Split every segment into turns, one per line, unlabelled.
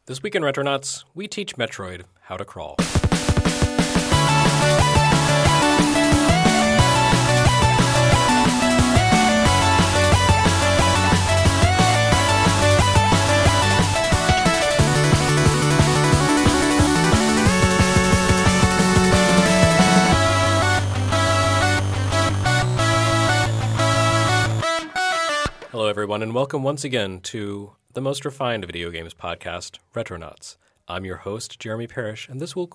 This week in Retronauts, we teach Metroid how to crawl. Hello, everyone, and welcome once again to the most refined video games podcast, Retronauts. I'm your host, Jeremy Parrish, and this will...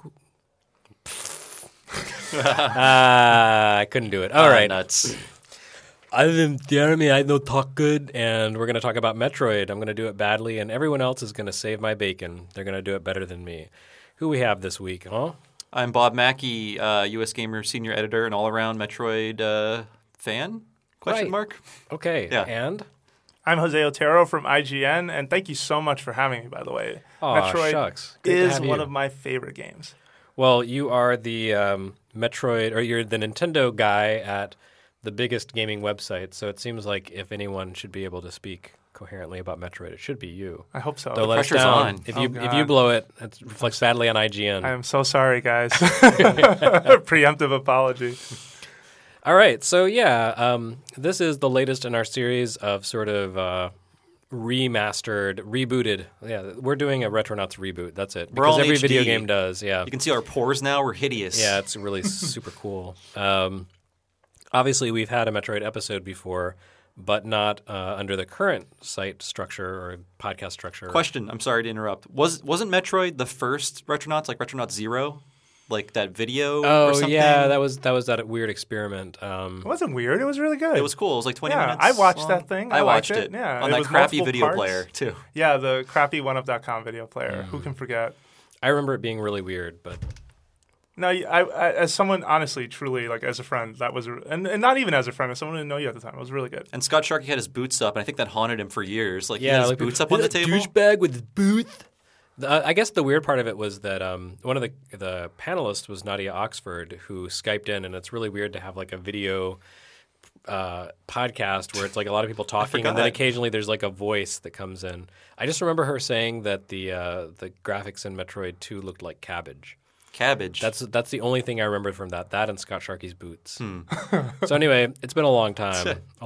I couldn't do it. All right.
Nuts.
I'm Jeremy, I don't talk good, and we're going to talk about Metroid. I'm going to do it badly, and everyone else is going to save my bacon. They're going to do it better than me. Who we have this week, huh?
I'm Bob Mackey, US Gamer senior editor and all-around Metroid fan? Question
Right.
mark?
Okay,
Yeah.
and?
I'm Jose Otero from IGN, and thank you so much for having me, by the way.
Aw,
Metroid
shucks. Great to
is
have
one
you.
of my favorite games.
Well, you are the Metroid, or you're the Nintendo guy at the biggest gaming website, so it seems like if anyone should be able to speak coherently about Metroid, it should be you.
I hope so.
Don't let us
pressure's
down.
on.
If
Oh,
you
God.
blow it, it reflects badly on IGN.
I am so sorry, guys. Preemptive apology.
All right, so yeah, this is the latest in our series of sort of remastered, rebooted. Yeah, we're doing a Retronauts reboot. That's it.
We're all
Because
in
every video
HD.
game does. Yeah,
You can see our pores now. We're hideous.
yeah, it's really super cool. Obviously, we've had a Metroid episode before, but not under the current site structure or podcast structure.
Question, I'm sorry to interrupt. Wasn't Metroid the first Retronauts, like Retronauts Zero? Like that video or
Oh
something?
yeah, that was that weird experiment.
It wasn't weird. It was really good.
It was cool. It was like 20
Yeah,
minutes
I watched
long.
that thing.
I
I
watched
liked
it.
it. Yeah,
on
it
that
was
crappy
multiple
video
parts.
player, too.
Yeah, the crappy oneup.com video player. Who can forget?
I remember it being really weird, but
No, I as someone, honestly, truly, like as a friend, that was, and not even as a friend, as someone who didn't know you at the time, it was really good.
And Scott Sharkey had his boots up, and I think that haunted him for years. Like, he
yeah,
had his
like,
boots up on the table.
Douchebag with his boots. I guess the weird part of it was that one of the panelists was Nadia Oxford, who Skyped in, and it's really weird to have like a video podcast where it's like a lot of people talking, and then
forgot.
occasionally there's like a voice that comes in. I just remember her saying that the graphics in Metroid 2 looked like cabbage.
Cabbage.
That's the only thing I remember from that and Scott Sharkey's boots. So anyway, it's been a long time, a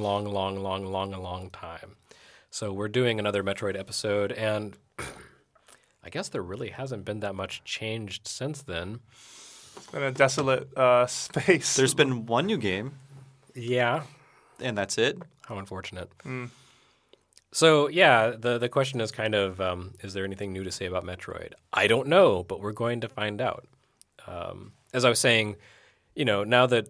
long time. So we're doing another Metroid episode, and I guess there really hasn't been that much changed since then.
It's been a desolate space.
There's been one new game,
Yeah,
and that's it.
how unfortunate. So yeah, the question is kind of, is there anything new to say about Metroid? I don't know, but we're going to find out. As I was saying, now that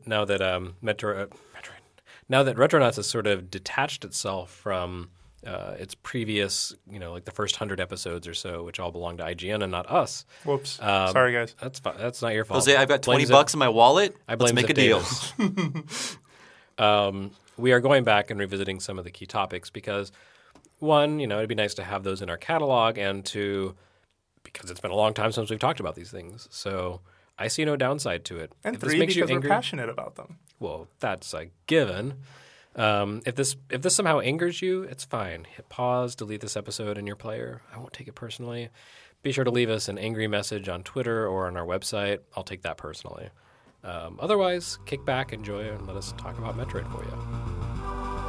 Retronauts has sort of detached itself from its previous, like the first 100 episodes or so, which all belong to IGN and not us.
Whoops. Sorry, guys.
That's fine. That's not your fault.
Jose, I've got 20
Blames
bucks in my wallet.
I blame
Let's make a
Ziff
deal.
Davis. We are going back and revisiting some of the key topics because, one, it'd be nice to have those in our catalog, and two, because it's been a long time since we've talked about these things. So I see no downside to it.
And
If this
three,
makes you
because we're
angry-
passionate about them.
Well, that's a given. If this somehow angers you, it's fine. Hit pause, delete this episode in your player. I won't take it personally. Be sure to leave us an angry message on Twitter or on our website. I'll take that personally. Otherwise, kick back, enjoy, and let us talk about Metroid for you.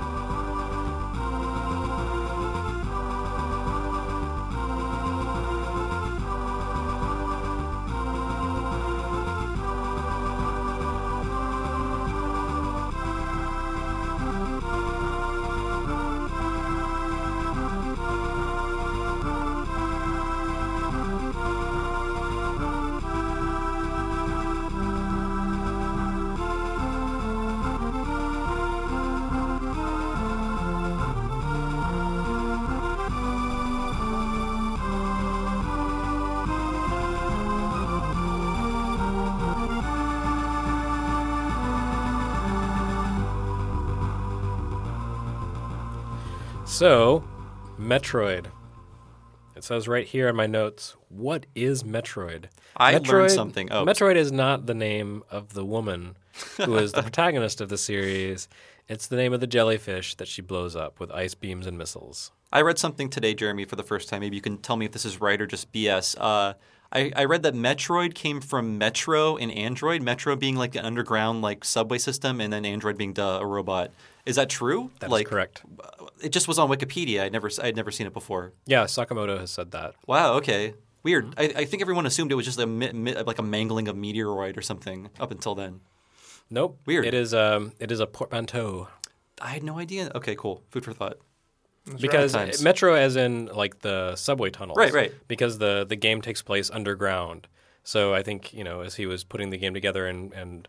So, Metroid. It says right here in my notes, what is Metroid?
I learned something. Oh.
Metroid is not the name of the woman who is the protagonist of the series. It's the name of the jellyfish that she blows up with ice beams and missiles.
I read something today, Jeremy, for the first time. Maybe you can tell me if this is right or just BS. I read that Metroid came from Metro in Android, Metro being like an underground like subway system, and then Android being a robot. Is that true?
That is correct.
It just was on Wikipedia. I'd never seen it before.
Yeah, Sakamoto has said that.
Wow, okay. Weird. I think everyone assumed it was just like a mangling of Meteoroid or something up until then.
Nope.
Weird.
It is a portmanteau.
I had no idea. Okay, cool. Food for thought.
Because
Times.
Metro as in like the subway tunnels.
Right.
Because the game takes place underground. So I think, as he was putting the game together and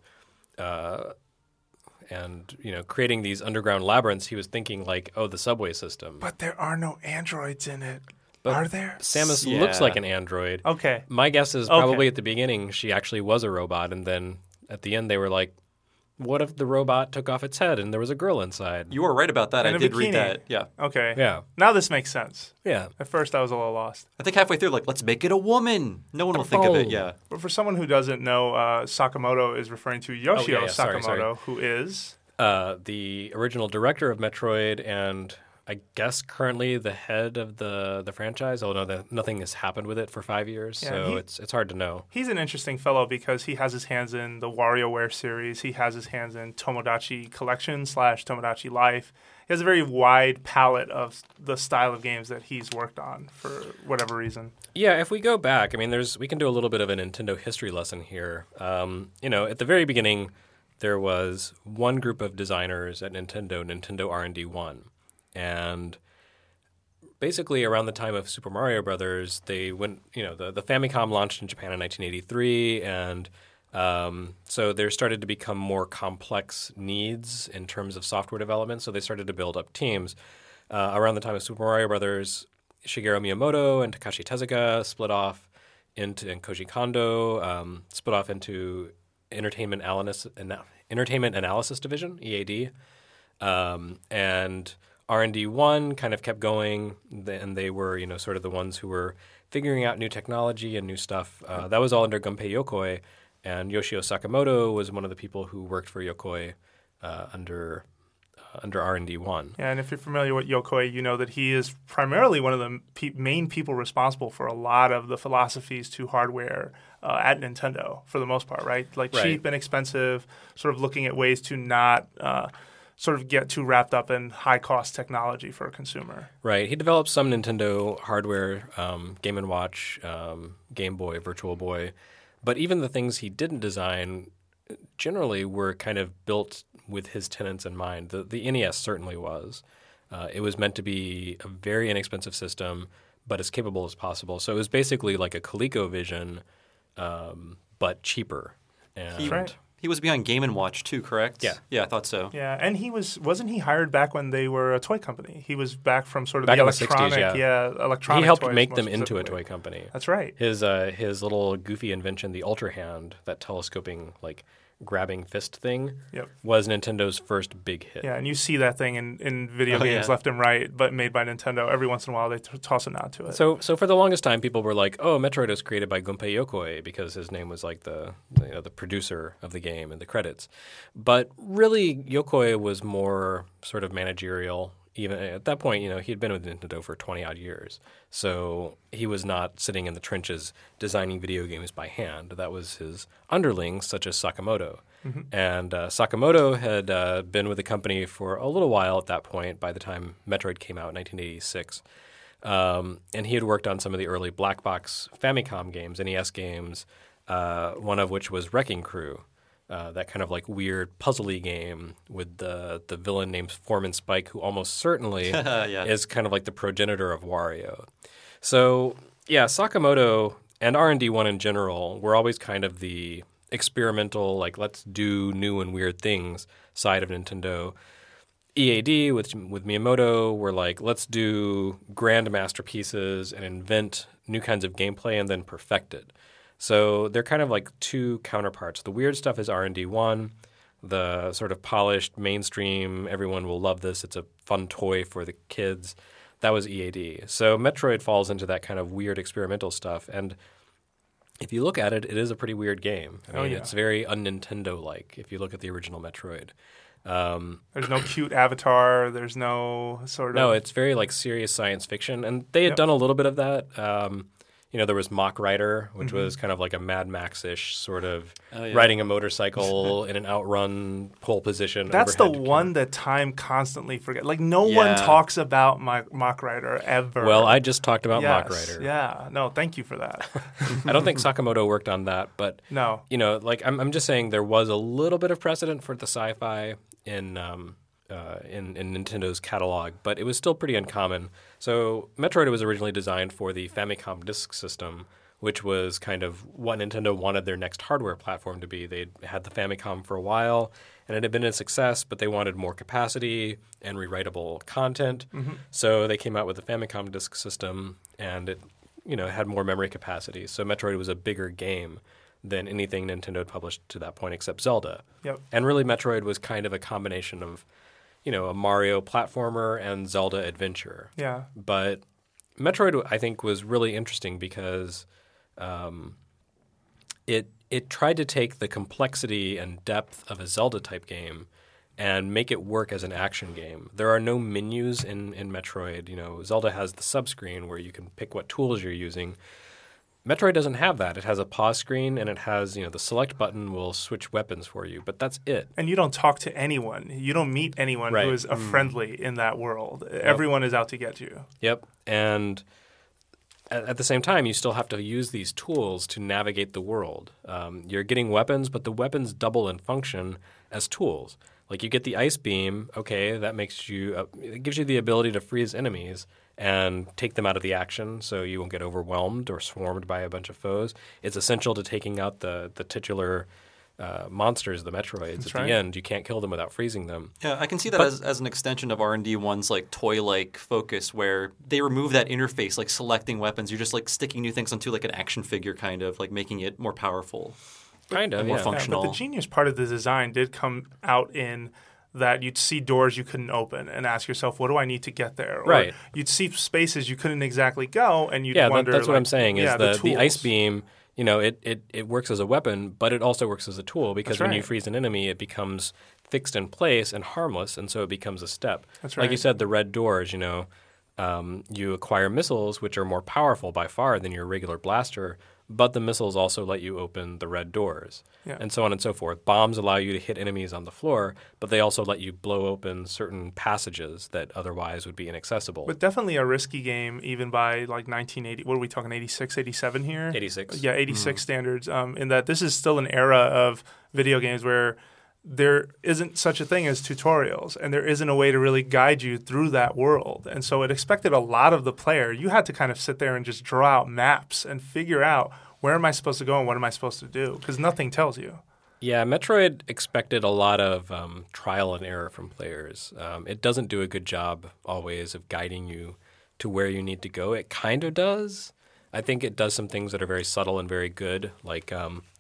creating these underground labyrinths, he was thinking like, oh, the subway system.
But there are no androids in it.
But
are there?
Samus
Yeah.
looks like an android.
Okay.
My guess is probably at the beginning she actually was a robot, and then at the end they were like, what if the robot took off its head and there was a girl inside?
You were right about that.
And
I
a
did
bikini.
read that. Yeah.
Okay.
Yeah.
Now this makes sense.
Yeah.
At first I was a little lost.
I think halfway through, like, let's make it a woman. No one will think of it. Yeah.
But for someone who doesn't know, Sakamoto is referring to Yoshio
Sorry.
Sakamoto, who is...
The original director of Metroid and I guess currently the head of the franchise, although nothing has happened with it for 5 years,
Yeah,
so it's hard to know.
He's an interesting fellow because he has his hands in the WarioWare series. He has his hands in Tomodachi Collection / Tomodachi Life. He has a very wide palette of the style of games that he's worked on for whatever reason.
Yeah, if we go back, I mean, we can do a little bit of a Nintendo history lesson here. At the very beginning, there was one group of designers at Nintendo R&D 1. And basically around the time of Super Mario Brothers, they went, the Famicom launched in Japan in 1983, and so there started to become more complex needs in terms of software development, so they started to build up teams. Around the time of Super Mario Brothers, Shigeru Miyamoto and Takashi Tezuka split off and Koji Kondo split off into Entertainment Analysis Division, EAD, and R&D 1 kind of kept going, and they were, sort of the ones who were figuring out new technology and new stuff. That was all under Gunpei Yokoi, and Yoshio Sakamoto was one of the people who worked for Yokoi under R&D 1.
Yeah, and if you're familiar with Yokoi, you know that he is primarily one of the main people responsible for a lot of the philosophies to hardware at Nintendo, for the most part, right? Like cheap and expensive, sort of looking at ways to not sort of get too wrapped up in high-cost technology for a consumer.
Right. He developed some Nintendo hardware, Game & Watch, Game Boy, Virtual Boy. But even the things he didn't design generally were kind of built with his tenets in mind. The NES certainly was. It was meant to be a very inexpensive system, but as capable as possible. So it was basically like a ColecoVision, but cheaper. And
That's right.
He was behind Game & Watch too, correct?
Yeah.
Yeah, I thought so.
Yeah, and wasn't he hired back when they were a toy company? He was back from sort of
Back
the
in the 60s,
electronic,
yeah.
electronic
he helped
toys
make
more
them into a
specifically.
toy company.
That's right.
His little goofy invention, the Ultra Hand, that telescoping, like grabbing fist thing, was Nintendo's first big hit.
Yeah, and you see that thing in video games left and right, but made by Nintendo. Every once in a while, they toss a nod to it.
So for the longest time, people were like, "Oh, Metroid was created by Gunpei Yokoi," because his name was like the producer of the game in the credits. But really, Yokoi was more sort of managerial. Even at that point, he had been with Nintendo for 20-odd years. So he was not sitting in the trenches designing video games by hand. That was his underlings, such as Sakamoto. Mm-hmm. And Sakamoto had been with the company for a little while at that point, by the time Metroid came out in 1986. And he had worked on some of the early black box Famicom games, NES games, one of which was Wrecking Crew. That kind of like weird puzzly game with the villain named Foreman Spike, who almost certainly is kind of like the progenitor of Wario. So yeah, Sakamoto and R&D 1 in general were always kind of the experimental, like let's do new and weird things side of Nintendo. EAD with Miyamoto were like, let's do grand masterpieces and invent new kinds of gameplay and then perfect it. So they're kind of like two counterparts. The weird stuff is R&D 1, the sort of polished mainstream, everyone will love this, it's a fun toy for the kids. That was EAD. So Metroid falls into that kind of weird experimental stuff. And if you look at it, it is a pretty weird game. I mean, it's very un-Nintendo-like if you look at the original Metroid.
There's no cute avatar. There's no sort of...
No, it's very like serious science fiction. And they had done a little bit of that. There was Mach Rider, which was kind of like a Mad Max-ish sort of riding a motorcycle in an outrun pole position.
That's the one that time constantly forgets. Like, no one talks about Mach Rider ever.
Well, I just talked about Mach Rider.
Yeah. No, thank you for that.
I don't think Sakamoto worked on that, but
no.
I'm just saying there was a little bit of precedent for the sci-fi in Nintendo's catalog, but it was still pretty uncommon. So Metroid was originally designed for the Famicom Disk System, which was kind of what Nintendo wanted their next hardware platform to be. They'd had the Famicom for a while, and it had been a success, but they wanted more capacity and rewritable content. So they came out with the Famicom Disk System, and it had more memory capacity. So Metroid was a bigger game than anything Nintendo had published to that point except Zelda.
Yep.
And really Metroid was kind of a combination of a Mario platformer and Zelda adventure.
Yeah.
But Metroid, I think, was really interesting because it tried to take the complexity and depth of a Zelda-type game and make it work as an action game. There are no menus in Metroid. Zelda has the subscreen where you can pick what tools you're using. Metroid doesn't have that. It has a pause screen, and it has, the select button will switch weapons for you, but that's it.
And you don't talk to anyone. You don't meet anyone who is a friendly in that world. Yep. Everyone is out to get you.
Yep. And at the same time, you still have to use these tools to navigate the world. You're getting weapons, but the weapons double in function as tools. Like you get the ice beam, okay, that makes you it gives you the ability to freeze enemies and take them out of the action so you won't get overwhelmed or swarmed by a bunch of foes. It's essential to taking out the titular monsters, the Metroids. That's the end. You can't kill them without freezing them.
Yeah, I can see that as an extension of R&D1's like toy-like focus where they remove that interface, like selecting weapons. You're just like sticking new things onto like an action figure kind of, like making it more powerful.
Kind of,
more functional.
But the genius part of the design did come out in that you'd see doors you couldn't open and ask yourself, what do I need to get there? Or you'd see spaces you couldn't exactly go, and you'd wonder.
That's what I'm saying is the ice beam, it works as a weapon, but it also works as a tool because when you freeze an enemy, it becomes fixed in place and harmless, and so it becomes a step.
That's right.
Like you said, the red doors, you acquire missiles, which are more powerful by far than your regular blaster, but the missiles also let you open the red doors, and so on and so forth. Bombs allow you to hit enemies on the floor, but they also let you blow open certain passages that otherwise would be inaccessible.
But definitely a risky game even by like 1980. What are we talking, 86, 87 here?
86.
Yeah, 86 standards, in that this is still an era of video games where there isn't such a thing as tutorials, and there isn't a way to really guide you through that world. And so it expected a lot of the player. You had to kind of sit there and just draw out maps and figure out where am I supposed to go and what am I supposed to do, because nothing tells you.
Yeah, Metroid expected a lot of trial and error from players. It doesn't do a good job always of guiding you to where you need to go. It kind of does. I think it does some things that are very subtle and very good, like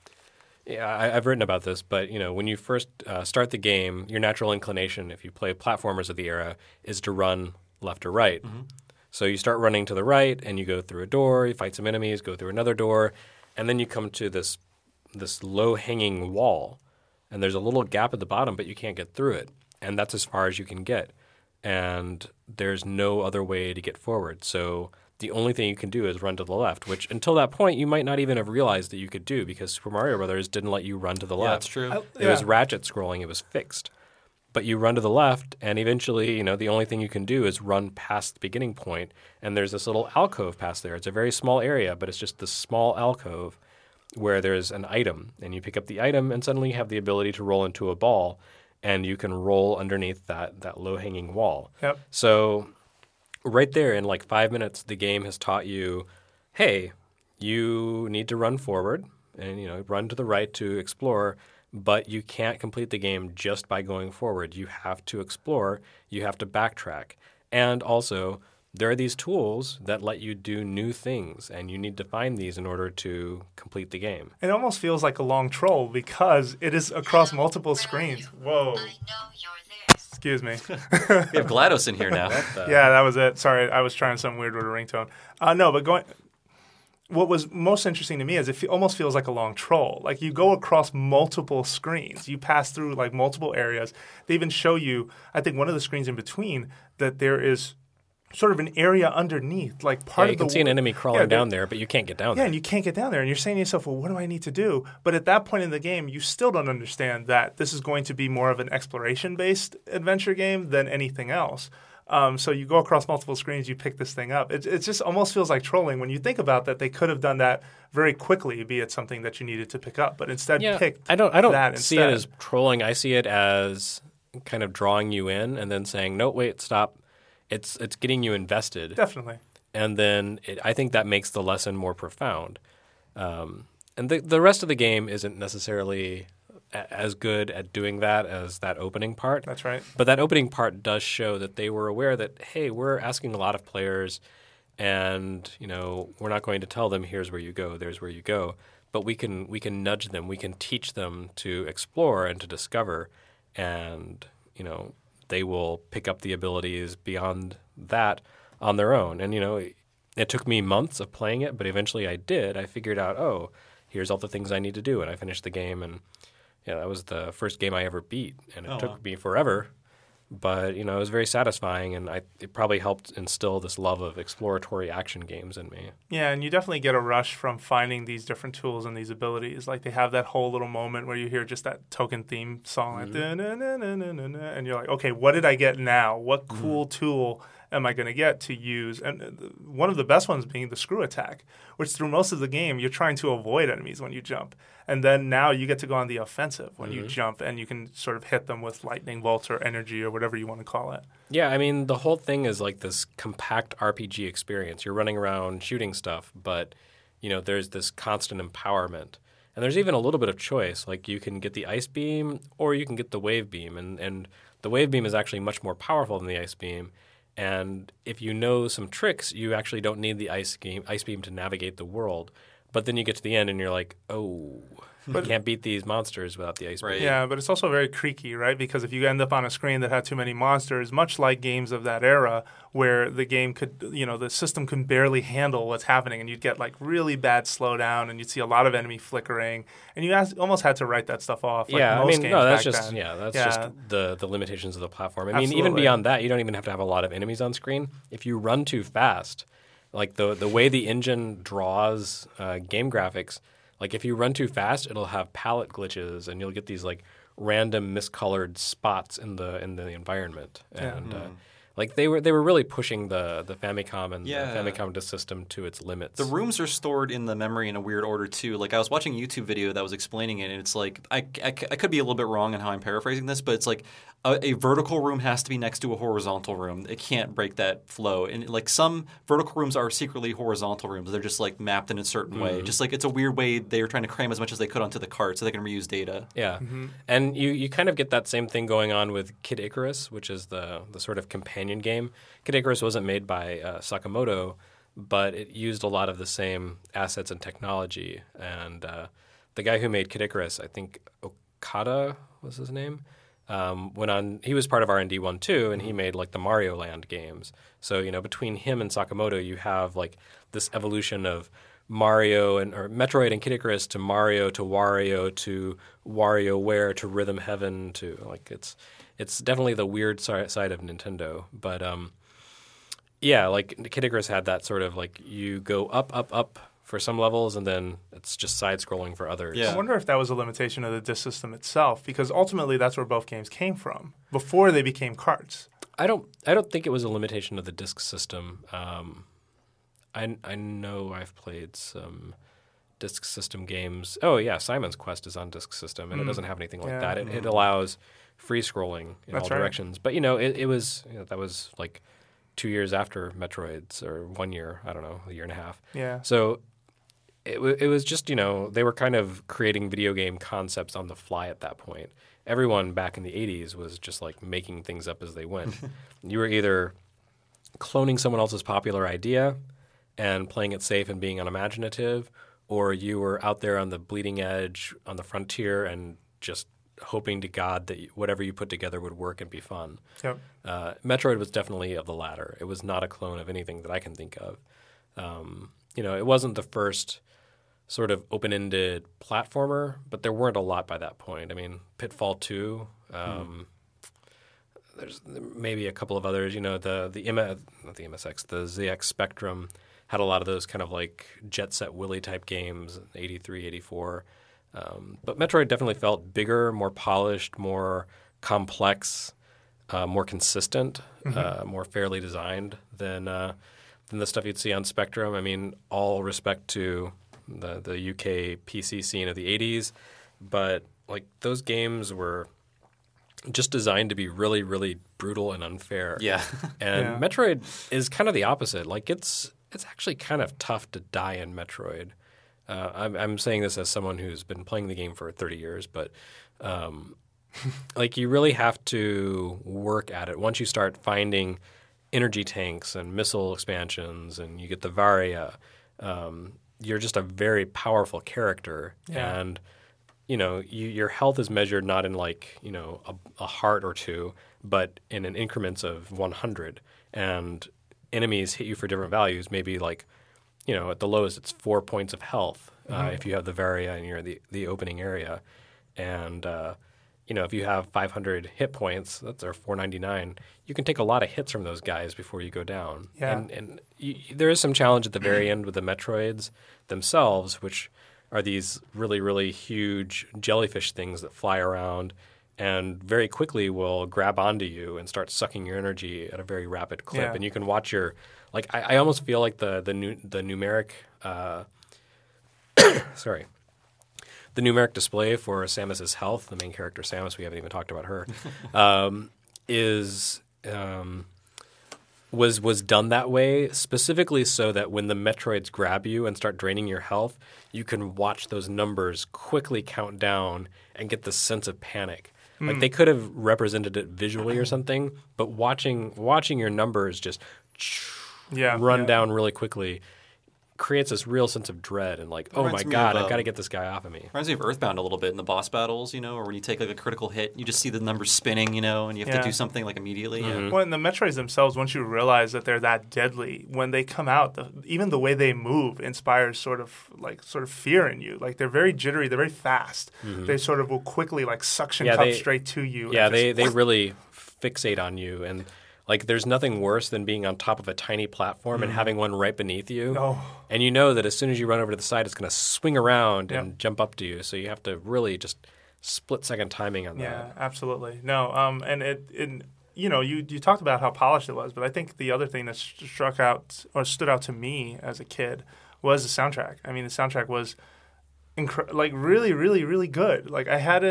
I've written about this, but when you first start the game, your natural inclination, if you play platformers of the era, is to run left or right. Mm-hmm. So you start running to the right, and you go through a door, you fight some enemies, go through another door, and then you come to this low-hanging wall, and there's a little gap at the bottom, but you can't get through it, and that's as far as you can get, and there's no other way to get forward. So the only thing you can do is run to the left, which until that point you might not even have realized that you could do because Super Mario Brothers didn't let you run to the left.
Yeah, that's true.
It was ratchet scrolling. It was fixed. But you run to the left, and eventually, the only thing you can do is run past the beginning point, and there's this little alcove past there. It's a very small area, but it's just this small alcove where there's an item, and you pick up the item, and suddenly you have the ability to roll into a ball, and you can roll underneath that low-hanging wall.
Yep.
So right there in like 5 minutes, the game has taught you, hey, you need to run forward and, run to the right to explore, but you can't complete the game just by going forward. You have to explore. You have to backtrack. And also, there are these tools that let you do new things, and you need to find these in order to complete the game.
It almost feels like a long troll because it is across multiple screens. Whoa.
I know you're there.
Excuse me.
We have GLaDOS in here now.
Yeah, that was it. Sorry, I was trying some weird ringtone. No, but what was most interesting to me is it almost feels like a long troll. Like you go across multiple screens. You pass through like multiple areas. They even show you, I think one of the screens in between, that there is sort of an area underneath, like part of the...
you can see an enemy crawling down there, but you can't get down there.
Yeah, and you can't get down there. And you're saying to yourself, well, what do I need to do? But at that point in the game, you still don't understand that this is going to be more of an exploration-based adventure game than anything else. So you go across multiple screens, you pick this thing up. It just almost feels like trolling when you think about that. They could have done that very quickly, be it something that you needed to pick up, but instead picked
I don't
that
see it as trolling. I see it as kind of drawing you in and then saying, no, wait, stop. It's getting you invested.
Definitely.
And then I think that makes the lesson more profound. And the rest of the game isn't necessarily as good at doing that as that opening part.
That's right.
But that opening part does show that they were aware that, hey, we're asking a lot of players and, we're not going to tell them here's where you go, there's where you go. But we can nudge them. We can teach them to explore and to discover. And, they will pick up the abilities beyond that on their own. And, it took me months of playing it, but eventually I did. I figured out, oh, here's all the things I need to do. And I finished the game. And, that was the first game I ever beat. And it took me forever. But, it was very satisfying. And it probably helped instill this love of exploratory action games in me.
Yeah, and you definitely get a rush from finding these different tools and these abilities. Like they have that whole little moment where you hear just that token theme song, like, and you're like, okay, what did I get now? What cool tool am I going to get to use? And one of the best ones being the screw attack, which through most of the game you're trying to avoid enemies when you jump. And then now you get to go on the offensive when you jump, and you can sort of hit them with lightning bolts or energy or whatever you want to call it.
Yeah, I mean, the whole thing is like this compact RPG experience. You're running around shooting stuff, but, there's this constant empowerment. And there's even a little bit of choice. Like you can get the ice beam or you can get the wave beam. And the wave beam is actually much more powerful than the ice beam. And if you know some tricks, you actually don't need the ice beam to navigate the world. But then you get to the end and you're like, oh, you can't beat these monsters without the ice beam.
Yeah, but it's also very creaky, right? Because if you end up on a screen that had too many monsters, much like games of that era where the game could, the system could barely handle what's happening and you'd get like really bad slowdown and you'd see a lot of enemy flickering and you almost had to write that stuff off. Like most games
that's
back
just
then.
that's just the limitations of the platform. I mean,
Absolutely.
even beyond that, you don't even have to have a lot of enemies on screen. If you run too fast, like the way the engine draws game graphics, like if you run too fast, it'll have palette glitches, and you'll get these like random miscolored spots in the environment. And like they were really pushing the Famicom and the Famicom Disk System to its limits.
The rooms are stored in the memory in a weird order too. Like I was watching a YouTube video that was explaining it, and it's like I could be a little bit wrong in how I'm paraphrasing this, but it's like a vertical room has to be next to a horizontal room. It can't break that flow. And like some vertical rooms are secretly horizontal rooms. They're just like mapped in a certain way. Just like it's a weird way they were trying to cram as much as they could onto the cart so they can reuse data.
Yeah. And you kind of get that same thing going on with Kid Icarus, which is the sort of companion game. Kid Icarus wasn't made by Sakamoto, but it used a lot of the same assets and technology. And the guy who made Kid Icarus, I think Okada was his name, went on. He was part of R&D 1 too, and he made like the Mario Land games. So between him and Sakamoto, you have like this evolution of Mario or Metroid and Kid Icarus to Mario to Wario to WarioWare to Rhythm Heaven to like it's definitely the weird side of Nintendo. But like Kid Icarus had that sort of like you go up for some levels, and then it's just side-scrolling for others.
I wonder if that was a limitation of the disk system itself, because ultimately that's where both games came from before they became carts.
I don't think it was a limitation of the disk system. I know I've played some disk system games. Oh yeah, Simon's Quest is on disk system, and it doesn't have anything like that. It allows free scrolling in all directions. But it was that was like 2 years after Metroids, or 1 year, I don't know, a year and a half.
Yeah.
So it was just, they were kind of creating video game concepts on the fly at that point. Everyone back in the 80s was just like making things up as they went. You were either cloning someone else's popular idea and playing it safe and being unimaginative, or you were out there on the bleeding edge, on the frontier, and just hoping to God that whatever you put together would work and be fun.
Yep.
Metroid was definitely of the latter. It was not a clone of anything that I can think of. it wasn't the first sort of open-ended platformer, but there weren't a lot by that point. I mean, Pitfall 2, there's maybe a couple of others. Not the MSX, the ZX Spectrum had a lot of those kind of like Jet Set Willy type games, 83, 84. But Metroid definitely felt bigger, more polished, more complex, more consistent, more fairly designed than the stuff you'd see on Spectrum. I mean, all respect to the UK PC scene of the 80s, but like those games were just designed to be really, really brutal and unfair.
Yeah.
And Metroid is kind of the opposite. Like it's actually kind of tough to die in Metroid. I'm saying this as someone who's been playing the game for 30 years, but like you really have to work at it. Once you start finding energy tanks and missile expansions and you get the Varia, you're just a very powerful character.
Yeah.
And, your health is measured not in like, a heart or two, but in increments of 100. And enemies hit you for different values, maybe like, at the lowest it's 4 points of health if you have the Varia and you're in the opening area. And, if you have 500 hit points, that's our 499, you can take a lot of hits from those guys before you go down.
Yeah.
And there is some challenge at the very end with the Metroids themselves, which are these really, really huge jellyfish things that fly around and very quickly will grab onto you and start sucking your energy at a very rapid clip.
Yeah.
And you can watch your – like I almost feel like the numeric sorry. The numeric display for Samus's health, the main character Samus, we haven't even talked about her, was done that way specifically so that when the Metroids grab you and start draining your health, you can watch those numbers quickly count down and get the sense of panic. Like they could have represented it visually or something, but watching your numbers just run down really quickly creates this real sense of dread and like, oh my God, I've got to get this guy off of me.
Reminds me of Earthbound a little bit in the boss battles, or when you take like a critical hit, you just see the numbers spinning, and you have to do something like immediately.
Mm-hmm. Well, and the Metroids themselves, once you realize that they're that deadly, when they come out, even the way they move inspires sort of fear in you. Like they're very jittery, they're very fast. Mm-hmm. They sort of will quickly like suction cup straight to you.
Yeah, they really fixate on you and. Like, there's nothing worse than being on top of a tiny platform and having one right beneath you.
Oh.
And you know that as soon as you run over to the side, it's going to swing around and jump up to you. So you have to really just split-second timing on that.
Yeah, absolutely. No, and you talked about how polished it was, but I think the other thing that stood out to me as a kid was the soundtrack. I mean, the soundtrack was really, really, really good. Like,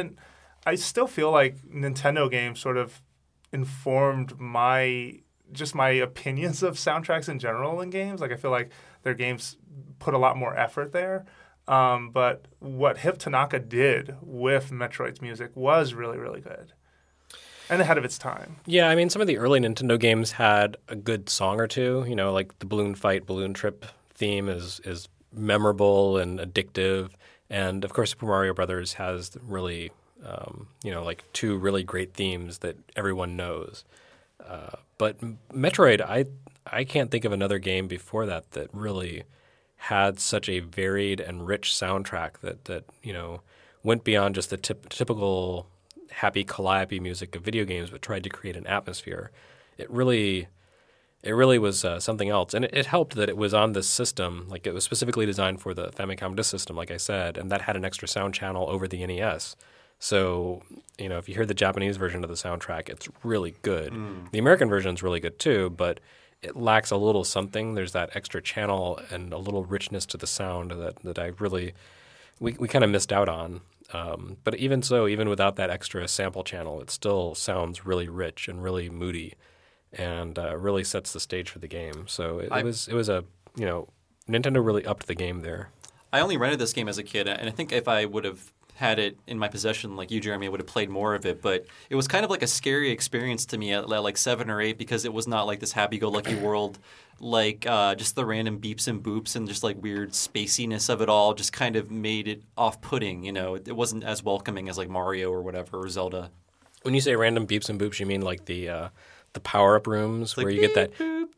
I still feel like Nintendo games sort of informed my opinions of soundtracks in general in games. Like I feel like their games put a lot more effort there. But what Hip Tanaka did with Metroid's music was really, really good and ahead of its time.
Yeah, I mean, some of the early Nintendo games had a good song or two. Like the Balloon Fight, Balloon Trip theme is memorable and addictive. And of course, Super Mario Brothers has really like two really great themes that everyone knows. But Metroid, I can't think of another game before that really had such a varied and rich soundtrack that went beyond just the typical happy calliope music of video games, but tried to create an atmosphere. It really was something else. And it helped that it was on this system. Like it was specifically designed for the Famicom Disk System, like I said, and that had an extra sound channel over the NES. So, if you hear the Japanese version of the soundtrack, it's really good. The American version is really good too, but it lacks a little something. There's that extra channel and a little richness to the sound that I really we kind of missed out on. But even so, even without that extra sample channel, it still sounds really rich and really moody, and really sets the stage for the game. So it was a Nintendo really upped the game there.
I only rented this game as a kid, and I think if I would have had it in my possession like you, Jeremy, I would have played more of it. But it was kind of like a scary experience to me at like 7 or 8 because it was not like this happy-go-lucky world. Like just the random beeps and boops and just like weird spaciness of it all just kind of made it off-putting. It wasn't as welcoming as like Mario or whatever or Zelda.
When you say random beeps and boops, you mean like the power-up rooms where you get that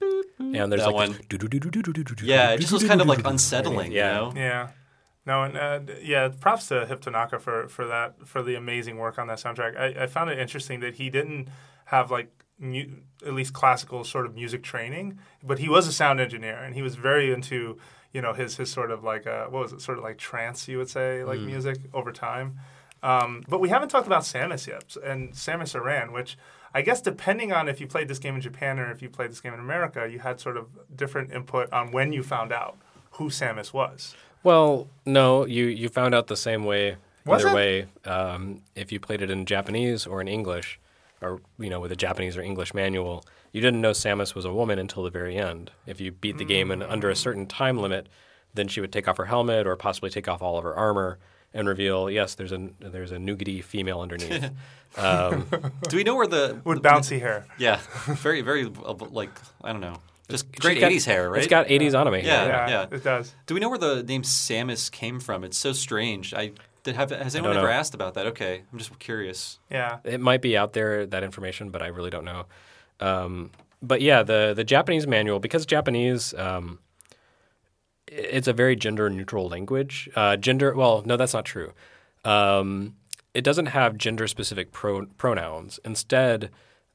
And there's
That
like
one. Yeah, it just was kind of like unsettling,
Yeah.
you know?
Yeah. No, and props to Hip Tanaka for the amazing work on that soundtrack. I found it interesting that he didn't have like at least classical sort of music training, but he was a sound engineer and he was very into his sort of like what was it, sort of like trance, you would say, like music over time. But we haven't talked about Samus yet, and Samus Aran, which I guess depending on if you played this game in Japan or if you played this game in America, you had sort of different input on when you found out who Samus was.
Well, no, you found out the same way.
Was
Either
it?
way, if you played it in Japanese or in English, or with a Japanese or English manual, you didn't know Samus was a woman until the very end. If you beat the game in under a certain time limit, then she would take off her helmet or possibly take off all of her armor and reveal, yes, there's a nougaty female underneath.
Do we know where
With bouncy hair.
Yeah, very, very, like, I don't know. Just great
got-
80s hair, right?
It's got 80s anime hair.
Yeah.
It does.
Do we know where the name Samus came from? It's so strange. Has anyone
don't
ever
know.
asked about that? Okay, I'm just curious.
Yeah.
It might be out there, that information, but I really don't know. But yeah, the Japanese manual, because Japanese, it's a very gender-neutral language. Well, no, that's not true. It doesn't have gender-specific pronouns. Instead,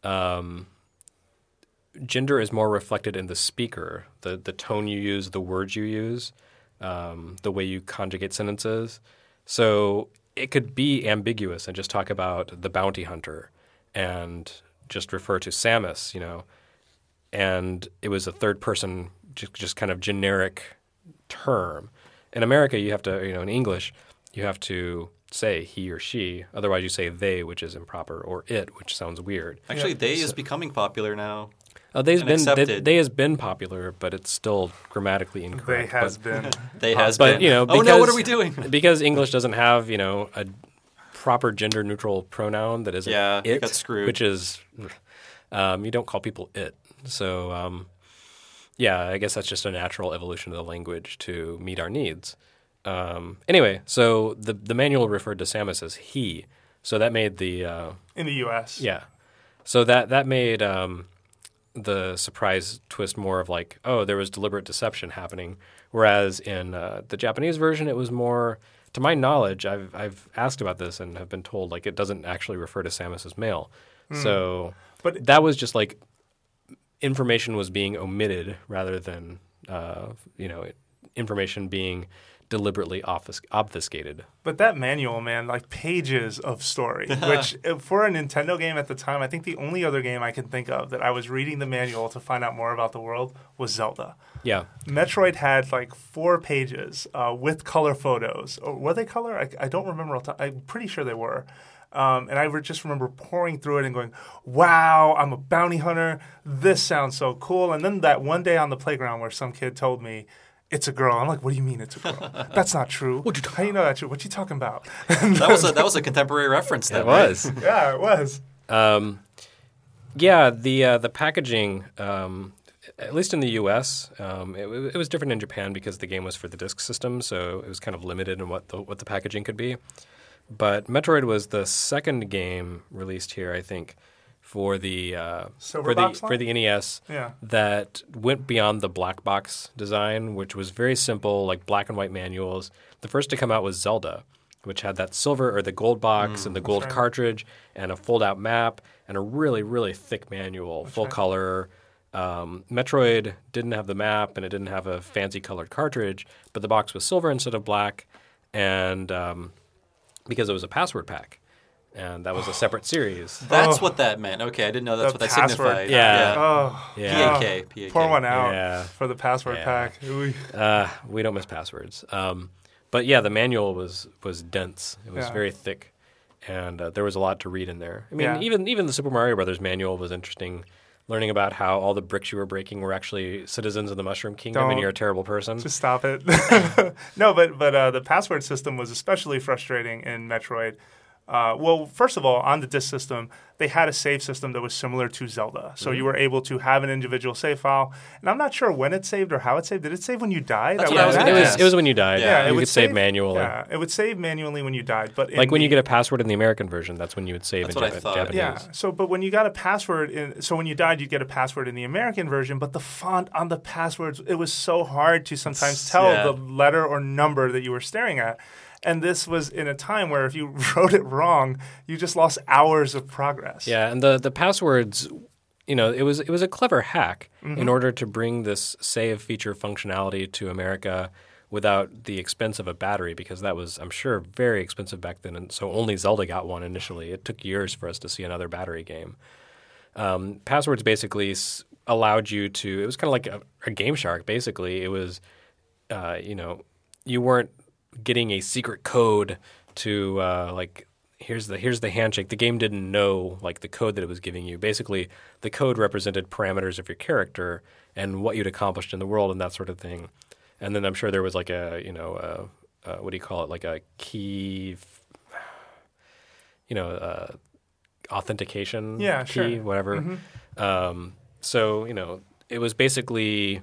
gender is more reflected in the speaker, the tone you use, the words you use, the way you conjugate sentences. So it could be ambiguous and just talk about the bounty hunter and just refer to Samus, and it was a third person, just kind of generic term. In America, you have to, in English, you have to say he or she. Otherwise, you say they, which is improper, or it, which sounds weird.
Actually, they is becoming popular now.
They has been popular, but it's still grammatically incorrect.
They has been.
They has
But
been.
because,
oh no, what are we doing?
Because English doesn't have a proper gender neutral pronoun that isn't
Yeah, you
it,
got screwed.
which is you don't call people it. So yeah, I guess that's just a natural evolution of the language to meet our needs. Anyway, so the manual referred to Samus as he, so that made the
In the U.S.
yeah, so that made the surprise twist more of like, oh, there was deliberate deception happening. Whereas in the Japanese version, it was more, to my knowledge, I've asked about this and have been told like it doesn't actually refer to Samus as male. So,
But-
that was just like information was being omitted rather than information being deliberately obfuscated.
But that manual, man, like pages of story, which for a Nintendo game at the time, I think the only other game I can think of that I was reading the manual to find out more about the world was Zelda.
Yeah.
Metroid had like 4 pages with color photos. Or were they color? I don't remember. I'm pretty sure they were. And I just remember pouring through it and going, wow, I'm a bounty hunter. This sounds so cool. And then that one day on the playground where some kid told me, it's a girl. I'm like, what do you mean it's a girl? That's not true. How do you know that's true? What you talking about?
That was a contemporary reference. Then,
It was.
Yeah, it was.
Yeah, the packaging, at least in the U.S., it was different in Japan because the game was for the disk system, so it was kind of limited in what the packaging could be. But Metroid was the second game released here, I think, for the for the NES
Yeah.
that went beyond the black box design, which was very simple, like black and white manuals. The first to come out was Zelda, which had that silver or the gold box and the gold
right.
cartridge and a fold-out map and a really, really thick manual, full color. Metroid didn't have the map and it didn't have a fancy colored cartridge, but the box was silver instead of black, and because it was a password pack. And that was a separate series.
That's what that meant. Okay, I didn't know that's
The
what that
password
signified.
Yeah.
Oh,
Yeah.
PAK.
pour one out
Yeah.
for the password
Yeah.
pack. Ooh.
We don't miss passwords. But yeah, the manual was dense. It was
Yeah.
very thick, and there was a lot to read in there. I mean,
Yeah.
even the Super Mario Brothers manual was interesting. Learning about how all the bricks you were breaking were actually citizens of the Mushroom Kingdom, and
Don't.
you're a terrible person.
Just stop it. No, but the password system was especially frustrating in Metroid Well, first of all, on the disk system, they had a save system that was similar to Zelda. So you were able to have an individual save file. And I'm not sure when it saved or how it saved. Did it save when you died?
That's what I was gonna ask.
It was when you died.
Yeah,
you could save manually.
Yeah, it would save manually when you died. But
Like when you get a password in the American version, that's when you would save
That's
in
what I thought.
Japanese.
Yeah. So, but when you got a password, so when you died, you'd get a password in the American version. But the font on the passwords, it was so hard to sometimes tell the letter or number that you were staring at. And this was in a time where if you wrote it wrong, you just lost hours of progress.
Yeah, and the passwords, it was a clever hack in order to bring this save feature functionality to America without the expense of a battery, because that was, I'm sure, very expensive back then. And so only Zelda got one initially. It took years for us to see another battery game. Passwords basically allowed you to – it was kind of like a Game Shark, basically. It was, you weren't getting a secret code to here's the handshake. The game didn't know the code that it was giving you. Basically, the code represented parameters of your character and what you'd accomplished in the world and that sort of thing. And then I'm sure there was what do you call it? Like a key, authentication key,
sure.
whatever. So it was basically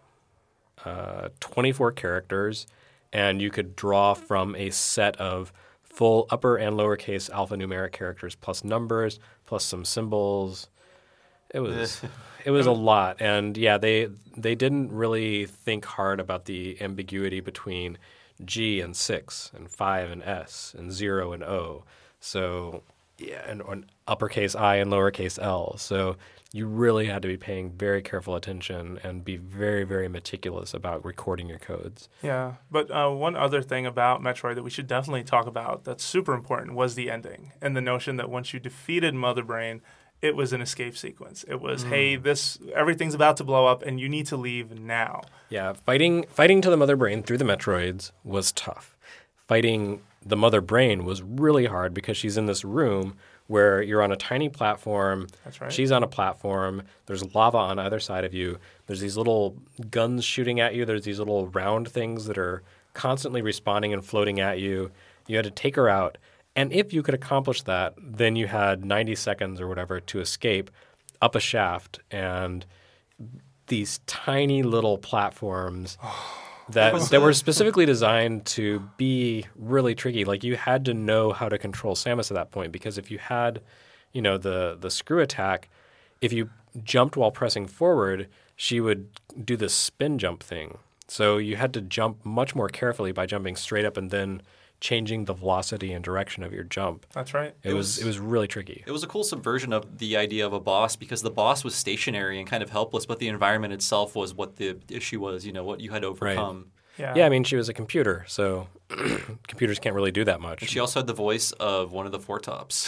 24 characters. And you could draw from a set of full upper and lowercase alphanumeric characters plus numbers plus some symbols. It was a lot. And yeah, they didn't really think hard about the ambiguity between G and 6 and 5 and S and 0 and O. So yeah, and uppercase I and lowercase L. So you really had to be paying very careful attention and be very, very meticulous about recording your codes.
Yeah, but one other thing about Metroid that we should definitely talk about that's super important was the ending and the notion that once you defeated Mother Brain, it was an escape sequence. It was, hey, everything's about to blow up and you need to leave now.
Yeah, fighting to the Mother Brain through the Metroids was tough. Fighting the Mother Brain was really hard because she's in this room where you're on a tiny platform.
That's right.
She's on a platform. There's lava on either side of you. There's these little guns shooting at you. There's these little round things that are constantly respawning and floating at you. You had to take her out. And if you could accomplish that, then you had 90 seconds or whatever to escape up a shaft. These tiny little platforms that were specifically designed to be really tricky. Like you had to know how to control Samus at that point, because if you had, the screw attack, if you jumped while pressing forward, she would do this spin jump thing. So you had to jump much more carefully by jumping straight up and then changing the velocity and direction of your jump.
That's right.
It was really tricky.
It was a cool subversion of the idea of a boss, because the boss was stationary and kind of helpless, but the environment itself was what the issue was, what you had to overcome.
Right.
Yeah, I mean, she was a computer, so computers can't really do that much.
And she also had the voice of one of the Four Tops.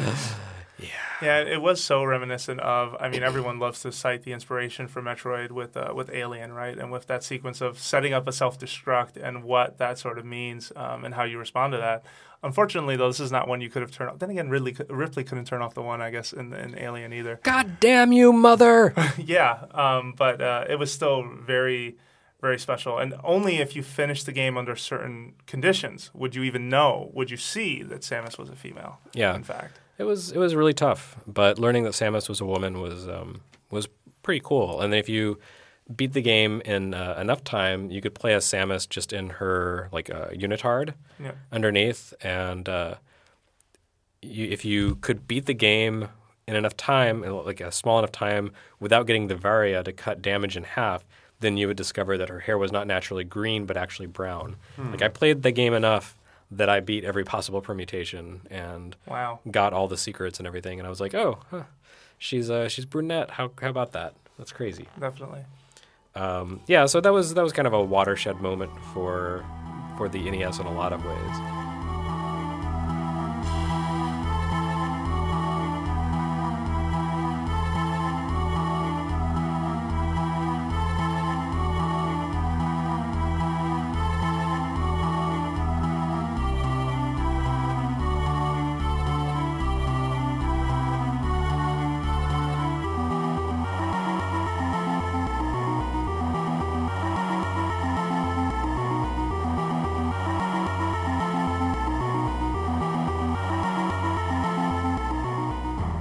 Yeah, it was so reminiscent of. I mean, everyone loves to cite the inspiration for Metroid with Alien, right? And with that sequence of setting up a self-destruct and what that sort of means and how you respond to that. Unfortunately, though, this is not one you could have turned off. Then again, Ripley couldn't turn off the one, I guess, in Alien either.
God damn you, mother!
Yeah, but it was still very, very special. And only if you finish the game under certain conditions would you see that Samus was a female.
Yeah.
In fact.
It was really tough, but learning that Samus was a woman was pretty cool. And if you beat the game in enough time, you could play as Samus just in her unitard underneath. And if you could beat the game in enough time, a small enough time, without getting the Varia to cut damage in half, then you would discover that her hair was not naturally green but actually brown. I played the game enough that I beat every possible permutation and got all the secrets and everything. And I was like, she's brunette. How about that? That's crazy.
Definitely.
So that was kind of a watershed moment for the NES in a lot of ways.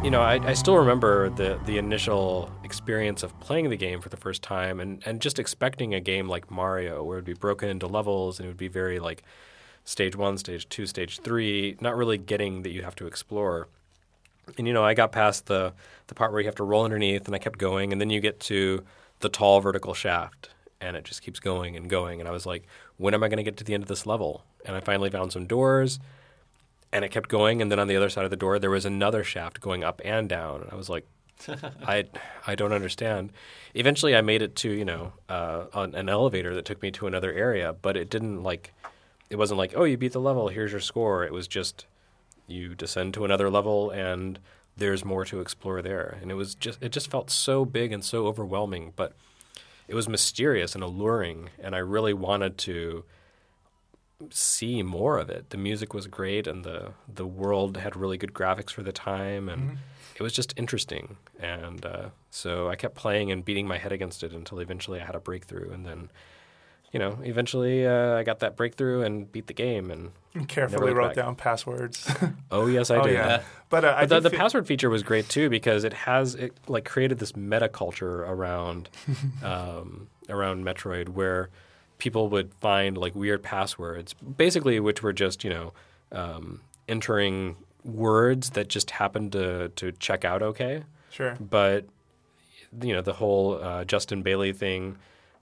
I still remember the initial experience of playing the game for the first time and just expecting a game like Mario where it would be broken into levels and it would be very like stage 1, stage 2, stage 3, not really getting that you have to explore. And, I got past the part where you have to roll underneath, and I kept going, and then you get to the tall vertical shaft, and it just keeps going and going. And I was like, when am I going to get to the end of this level? And I finally found some doors, and it kept going, and then on the other side of the door, there was another shaft going up and down. And I was like, I don't understand. Eventually, I made it to, on an elevator that took me to another area, but it wasn't like, oh, you beat the level, here's your score. It was just you descend to another level and there's more to explore there. And it just felt so big and so overwhelming, but it was mysterious and alluring, and I really wanted to see more of it. The music was great, and the world had really good graphics for the time, and it was just interesting. And so I kept playing and beating my head against it until eventually I had a breakthrough, and then eventually I got that breakthrough and beat the game and
carefully wrote down passwords.
Oh, yes, I did.
Yeah.
But the password feature was great too because it created this meta culture around Metroid where people would find like weird passwords, basically, which were just entering words that just happened to check out okay.
Sure.
But the whole Justin Bailey thing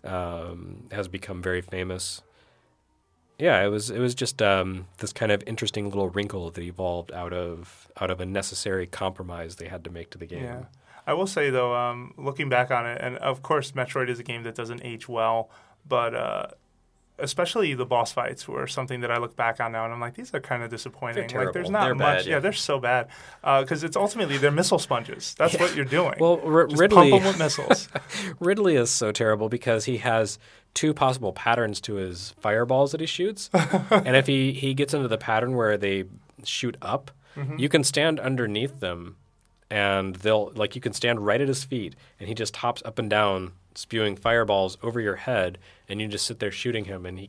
has become very famous. Yeah, it was just this kind of interesting little wrinkle that evolved out of a necessary compromise they had to make to the game.
Yeah. I will say though, looking back on it, and of course Metroid is a game that doesn't age well, but especially the boss fights were something that I look back on now and I'm like, these are kind of disappointing.
They're terrible.
Like, there's not
They're
much.
bad, yeah.
They're so bad because it's ultimately they're missile sponges. That's what you're doing.
Well,
Just
Ridley
pump them with missiles.
Ridley is so terrible because he has two possible patterns to his fireballs that he shoots, and if he gets into the pattern where they shoot up, you can stand underneath them, and you can stand right at his feet, and he just hops up and down, spewing fireballs over your head, and you just sit there shooting him, and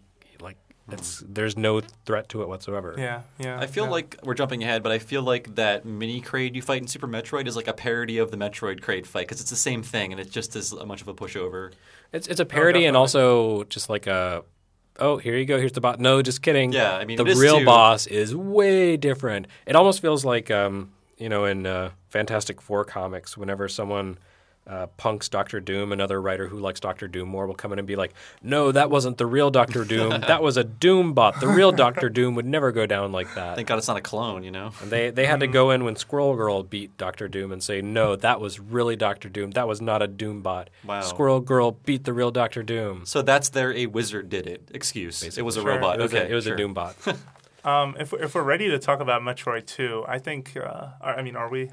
there's no threat to it whatsoever.
Yeah.
I feel like we're jumping ahead, but I feel like that mini Kraid you fight in Super Metroid is like a parody of the Metroid Kraid fight because it's the same thing and it just is much of a pushover.
It's a parody and also just like here you go, here's the boss. No, just kidding.
Yeah, I mean,
the
it is
real
too.
boss is way different. It almost feels like in Fantastic Four comics, whenever someone punks Dr. Doom, another writer who likes Dr. Doom more will come in and be like, no, that wasn't the real Dr. Doom. That was a Doom bot. The real Dr. Doom would never go down like that.
Thank God it's not a clone,
And they had to go in when Squirrel Girl beat Dr. Doom and say, no, that was really Dr. Doom. That was not a Doom bot.
Wow.
Squirrel Girl beat the real Dr. Doom.
So that's a wizard did it excuse.
Basically.
It was a
Sure.
robot.
It was
sure.
a Doom bot.
If we're ready to talk about Metroid 2, I think are we?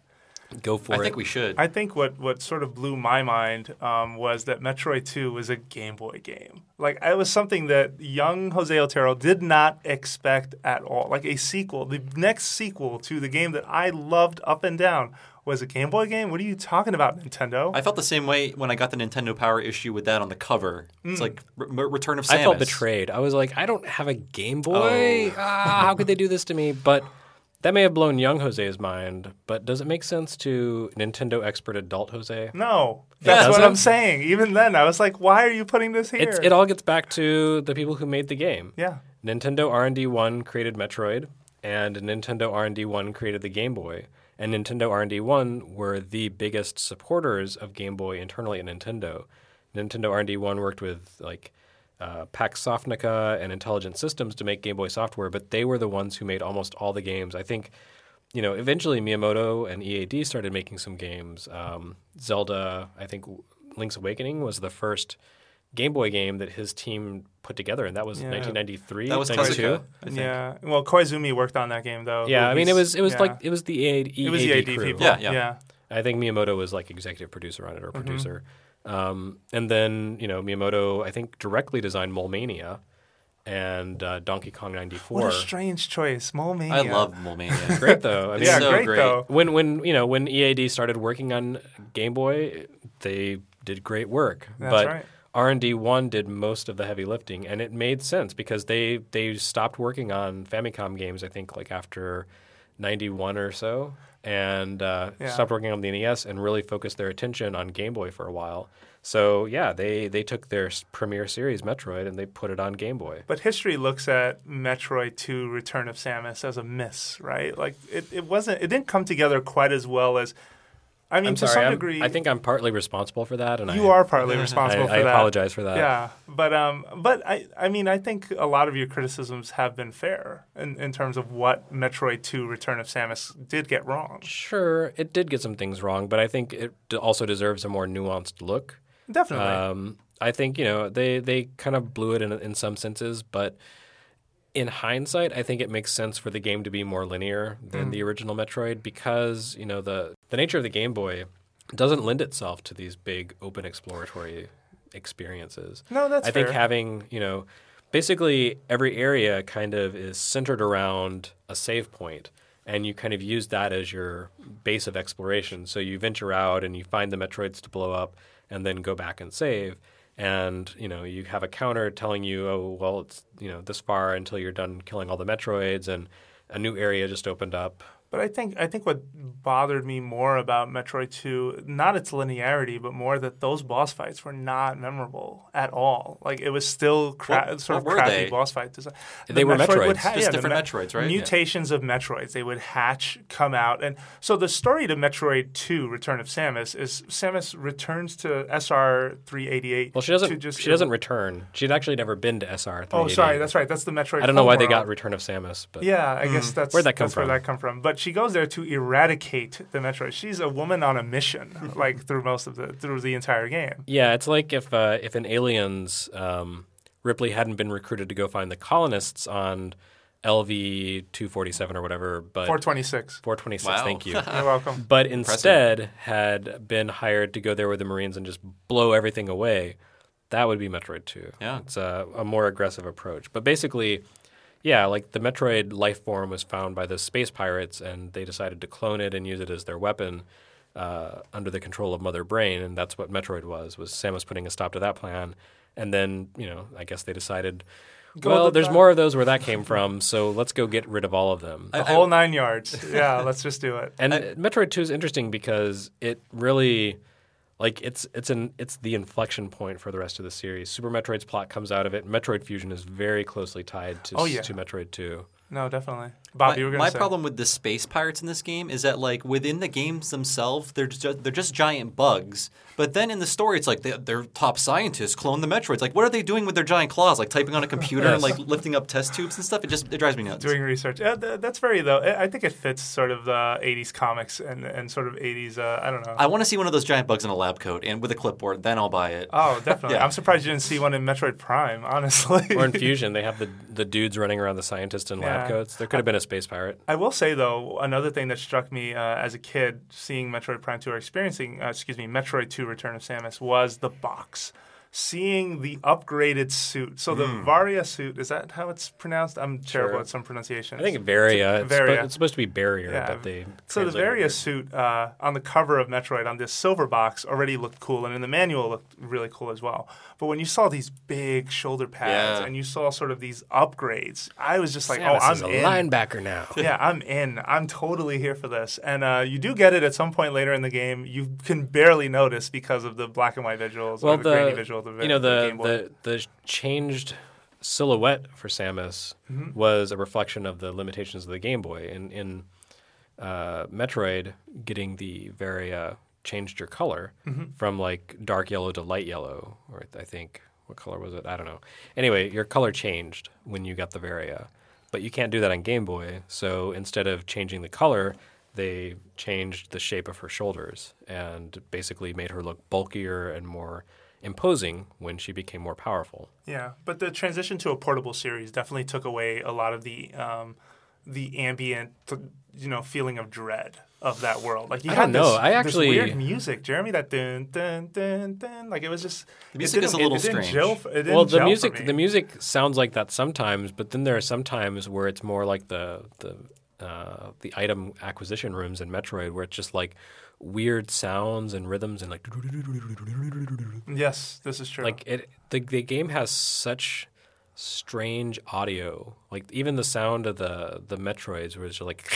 Go for it.
I think we should.
I think what sort of blew my mind was that Metroid 2 was a Game Boy game. Like, it was something that young Jose Otero did not expect at all. Like a sequel, the next sequel to the game that I loved up and down was a Game Boy game? What are you talking about, Nintendo?
I felt the same way when I got the Nintendo Power issue with that on the cover. It's like Return of Samus.
I felt betrayed. I was like, I don't have a Game Boy. How could they do this to me? But that may have blown young Jose's mind, but does it make sense to Nintendo expert adult Jose?
No. That's what
doesn't?
I'm saying. Even then, I was like, why are you putting this here?
It all gets back to the people who made the game.
Yeah.
Nintendo R&D 1 created Metroid, and Nintendo R&D 1 created the Game Boy. And Nintendo R&D 1 were the biggest supporters of Game Boy internally at Nintendo. Nintendo R&D 1 worked with Pax Softnica and Intelligent Systems to make Game Boy software, but they were the ones who made almost all the games. I think, eventually Miyamoto and EAD started making some games. Zelda, I think Link's Awakening was the first Game Boy game that his team put together, and that was 1993,
That was
92.
Koizumi, I think.
Yeah. Well, Koizumi worked on that game, though.
Yeah, I mean, it was
yeah.
like it was the EAD
It was the AD
crew.
people.
Yeah.
I think Miyamoto was like executive producer on it or producer. And then, Miyamoto, I think, directly designed Mole Mania and Donkey Kong 94.
What a strange choice. Mole Mania.
I love Mole Mania.
Great, though. I mean,
Yeah,
so
great,
great.
though.
when EAD started working on Game Boy, they did great work.
That's
but
right.
R&D 1 did most of the heavy lifting, and it made sense because they stopped working on Famicom games, I think, like after 91 or so, and stopped working on the NES and really focused their attention on Game Boy for a while. So, yeah, they took their premier series, Metroid, and they put it on Game Boy.
But history looks at Metroid 2 Return of Samus as a miss, right? Like, it didn't come together quite as well as, I mean,
I'm
to
sorry,
some degree.
I think I'm partly responsible for that. And
you are partly responsible for that.
I apologize for that.
Yeah, but I mean, I think a lot of your criticisms have been fair in terms of what Metroid 2 Return of Samus did get wrong.
Sure, it did get some things wrong, but I think it also deserves a more nuanced look.
Definitely.
I think, they kind of blew it in some senses, but in hindsight, I think it makes sense for the game to be more linear than the original Metroid because, the nature of the Game Boy doesn't lend itself to these big open exploratory experiences.
No, that's fair.
I think having, basically every area kind of is centered around a save point, and you kind of use that as your base of exploration. So you venture out and you find the Metroids to blow up and then go back and save. And, you have a counter telling you, oh, well, it's, this far until you're done killing all the Metroids and a new area just opened up.
But I think what bothered me more about Metroid 2, not its linearity, but more that those boss fights were not memorable at all. Like, it was still sort of crappy boss fight design.
They were Metroids.
Just different Metroids, right?
Mutations of Metroids. They would hatch, come out. And so the story to Metroid 2, Return of Samus, is Samus returns to SR-388.
Well, she doesn't return. She'd actually never been to SR-388.
Oh, sorry. That's right. That's the Metroid
I don't know why they got Return of Samus. But
yeah, I guess
where'd that come
where that come from. But she goes there to eradicate the Metroid. She's a woman on a mission, like through the entire game.
Yeah, it's like if in Aliens, Ripley hadn't been recruited to go find the colonists on LV-247 or whatever, but
426.
426.
Wow.
Thank you.
You're welcome.
But instead had been hired to go there with the Marines and just blow everything away. That would be Metroid 2.
Yeah,
it's a more aggressive approach. But basically, yeah, like the Metroid life form was found by the space pirates, and they decided to clone it and use it as their weapon under the control of Mother Brain, and that's what Metroid was Samus putting a stop to that plan. And then, I guess they decided, there's more of those where that came from, so let's go get rid of all of them.
The whole 9 yards. Yeah, let's just do it.
And Metroid 2 is interesting because it really... Like it's the inflection point for the rest of the series. Super Metroid's plot comes out of it. Metroid Fusion is very closely tied to Metroid 2.
No, definitely. Bob, you were going to say.
My problem with the space pirates in this game is that, like, within the games themselves, they're just giant bugs. But then in the story, it's like they're top scientists clone the Metroids. Like, what are they doing with their giant claws? Like, typing on a computer and, like, lifting up test tubes and stuff? It drives me nuts.
Doing research. That's very, though. I think it fits sort of the 80s comics and sort of 80s, I don't know.
I want to see one of those giant bugs in a lab coat and with a clipboard. Then I'll buy it.
Oh, definitely.
Yeah.
I'm surprised you didn't see one in Metroid Prime, honestly.
Or in Fusion, they have the dudes running around the scientists in lab coats. There could have been a space pirate.
I will say, though, another thing that struck me as a kid seeing Metroid Prime 2 or experiencing, Metroid 2 Return of Samus was the box. Seeing the upgraded suit. So the Varia suit, is that how it's pronounced? I'm terrible at some pronunciations.
I think Varia. It's supposed to be barrier, but they...
So the Varia suit on the cover of Metroid on this silver box already looked cool, and in the manual looked really cool as well. But when you saw these big shoulder pads and you saw sort of these upgrades, I was just like,
Samus is
I'm
a linebacker now.
Yeah, I'm in. I'm totally here for this. And you do get it at some point later in the game. You can barely notice because of the black and white visuals or the grainy visual.
The changed silhouette for Samus was a reflection of the limitations of the Game Boy. In Metroid, getting the Varia changed your color from like dark yellow to light yellow, or I think, what color was it? I don't know. Anyway, your color changed when you got the Varia, but you can't do that on Game Boy. So instead of changing the color, they changed the shape of her shoulders and basically made her look bulkier and more imposing when she became more powerful.
Yeah, but the transition to a portable series definitely took away a lot of the ambient, feeling of dread of that world. Like
I don't know.
This weird music, Jeremy. That dun dun dun dun. Like it was just
the music is a little strange.
The music sounds like that sometimes, but then there are some times where it's more like the item acquisition rooms in Metroid, where it's just like weird sounds and rhythms and like.
Yes, this is true.
Like the game has such strange audio. Like even the sound of the Metroids where it's just like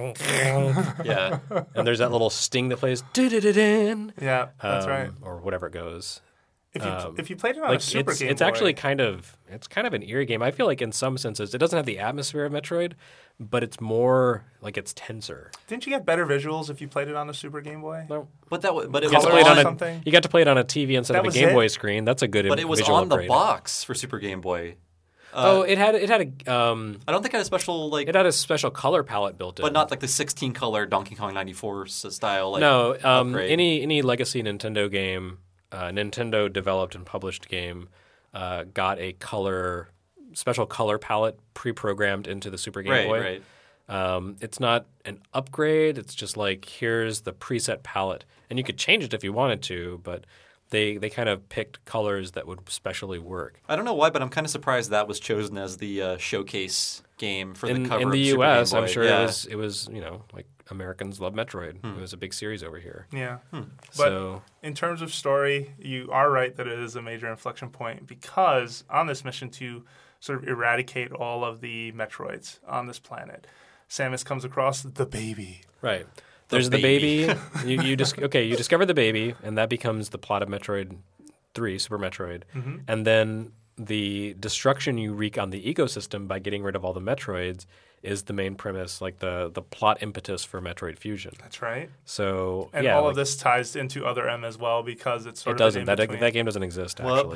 Yeah.
and there's that little sting that plays "Du-du-du-dun,"
Yeah, that's right.
or whatever it goes.
If you played it on
Like
a Super Game Boy,
it's actually kind of an eerie game. I feel like in some senses it doesn't have the atmosphere of Metroid, but it's more like it's tenser.
Didn't you get better visuals if you played it on a Super Game Boy?
No.
But it
Color
was
or
on,
something?
You got to play it on a TV instead
That
of a
was
Game
it?
Boy screen. That's a good
but it was
visual
on the
upgrade.
box for Super Game Boy.
It had a
I don't think it had a special like,
it had a special color palette built in.
but not like the 16 color Donkey Kong 94 style. Like,
no,
upgrade.
any legacy Nintendo game, Nintendo developed and published game, got a special color palette pre-programmed into the Super Game Boy.
Right.
It's not an upgrade. It's just like here's the preset palette, and you could change it if you wanted to, but they kind of picked colors that would specially work.
I don't know why, but I'm kind of surprised that was chosen as the showcase game for the cover
in
of
the
Super
U.S.
Game Boy.
I'm sure
Yeah.
it was like Americans love Metroid. It was a big series over here.
Yeah. But
So
in terms of story, you are right that it is a major inflection point because on this mission to sort of eradicate all of the Metroids on this planet, Samus comes across the baby.
right. There's the baby. you discover the baby, and that becomes the plot of Metroid 3, Super Metroid.
Mm-hmm.
And then the destruction you wreak on the ecosystem by getting rid of all the Metroids is the main premise, like the plot impetus for Metroid Fusion.
That's right.
So
And all of this ties into Other M as well because it's sort
it
of
doesn't. That game doesn't exist
Well,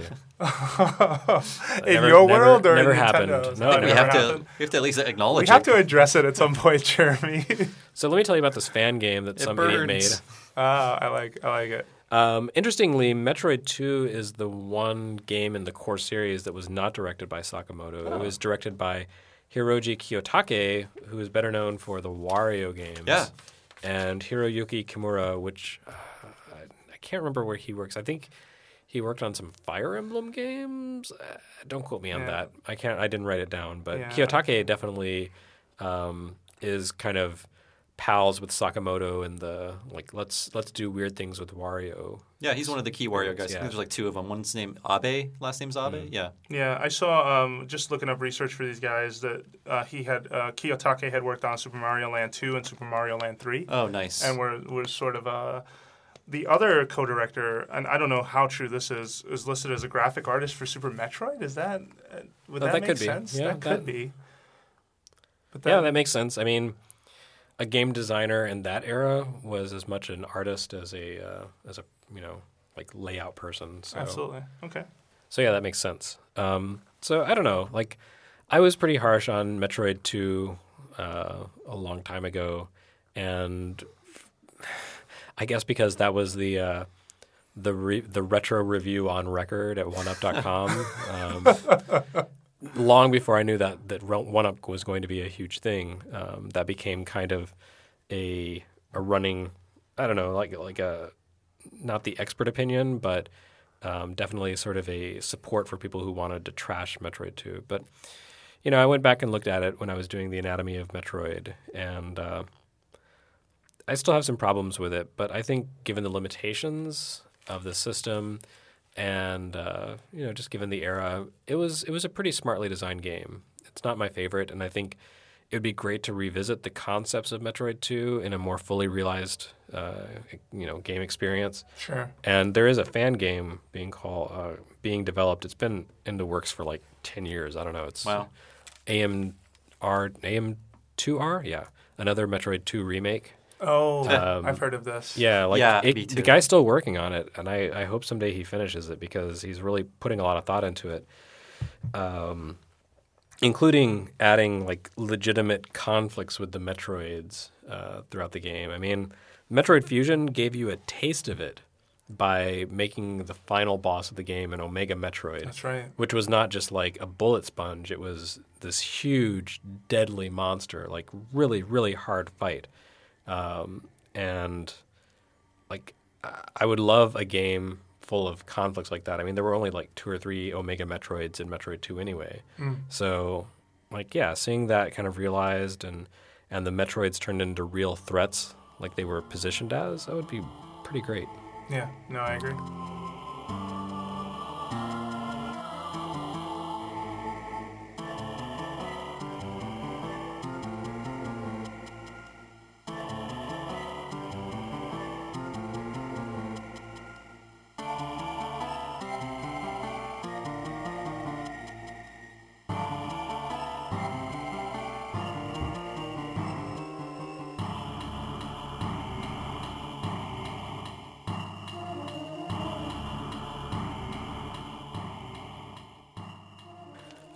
actually.
in your world or
never
in
happened.
Nintendo's?
No,
That
it
we
never
have
happened?
to at least acknowledge
We have
it.
to address it at some point, Jeremy.
So let me tell you about this fan game that some idiot made.
burns.
I like it.
Interestingly, Metroid 2 is the one game in the core series that was not directed by Sakamoto. It was directed by Hiroji Kiyotake, who is better known for the Wario games.
Yeah.
And Hiroyuki Kimura, which I can't remember where he works. I think he worked on some Fire Emblem games. Don't quote me on that. I didn't write it down, but Kiyotake definitely is kind of pals with Sakamoto and the like. Let's do weird things with Wario.
Yeah, he's one of the key Wario guys. I think there's like two of them. One's named Abe, last name's Abe. Yeah.
Yeah, I saw just looking up research for these guys that Kiyotake had worked on Super Mario Land 2 and Super Mario Land 3.
Oh, nice.
And was sort of the other co-director, and I don't know how true this is listed as a graphic artist for Super Metroid. Is that would that make
could be.
sense?
Yeah,
that could be. But
Yeah, that makes sense. I mean, a game designer in that era was as much an artist as a like layout person. So.
Absolutely. Okay.
So yeah, that makes sense. So I don't know. Like, I was pretty harsh on Metroid 2 a long time ago, and I guess because that was the retro review on record at oneup.com. Long before I knew that 1UP was going to be a huge thing, that became kind of a running, I don't know, like a not the expert opinion, but definitely sort of a support for people who wanted to trash Metroid 2. But I went back and looked at it when I was doing the anatomy of Metroid, and I still have some problems with it. But I think given the limitations of the system. And just given the era, it was a pretty smartly designed game. It's not my favorite, and I think it would be great to revisit the concepts of Metroid 2 in a more fully realized, game experience.
Sure.
And there is a fan game being developed. It's been in the works for like 10 years. I don't know. It's
wow.
AM2R, yeah, another Metroid 2 remake.
Oh, I've heard of this.
Yeah,
me too.
The guy's still working on it, and I hope someday he finishes it because he's really putting a lot of thought into it, including adding like legitimate conflicts with the Metroids throughout the game. I mean, Metroid Fusion gave you a taste of it by making the final boss of the game an Omega Metroid.
That's right.
Which was not just like a bullet sponge. It was this huge, deadly monster, like really, really hard fight. And like, I would love a game full of conflicts like that. I mean, there were only like 2 or 3 Omega Metroids in Metroid 2 anyway. So like, yeah, seeing that kind of realized and the Metroids turned into real threats like they were positioned as, that would be pretty great.
Yeah, no, I agree.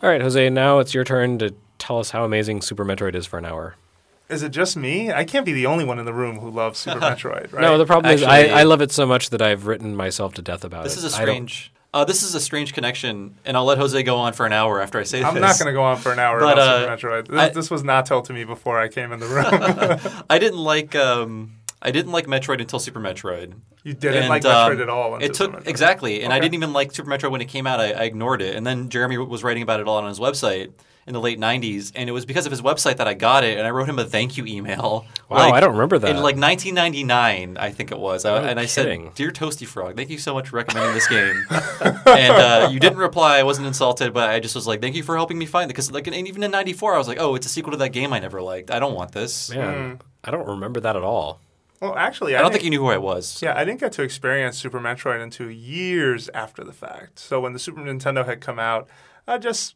All right, Jose, now it's your turn to tell us how amazing Super Metroid is for an hour.
Is it just me? I can't be the only one in the room who loves Super Metroid, right?
No, the problem is
Actually-
I love it so much that I've written myself to death about
This
it.
is a strange connection, and I'll let Jose go on for an hour after I say this.
I'm not going to go on for an hour
But,
about Super Metroid. This was not told to me before I came in the room.
I didn't like Metroid until Super Metroid.
You didn't
And,
like Metroid at all. Until
It took
Super Metroid.
exactly, and I
Okay.
didn't even like Super Metroid when it came out. I ignored it, and then Jeremy was writing about it all on his website in the late '90s, and it was because of his website that I got it, and I wrote him a thank you email.
Wow, I don't remember that.
In like 1999, I think it was, and I
kidding.
said, "Dear Toasty Frog, thank you so much for recommending this game." And you didn't reply. I wasn't insulted, but I just was like, "Thank you for helping me find it." Because like, and even in '94, I was like, "Oh, it's a sequel to that game I never liked. I don't want this."
Man, I don't remember that at all.
Well, actually,
I don't think you knew who I was.
Yeah, I didn't get to experience Super Metroid until years after the fact. So when the Super Nintendo had come out, I just,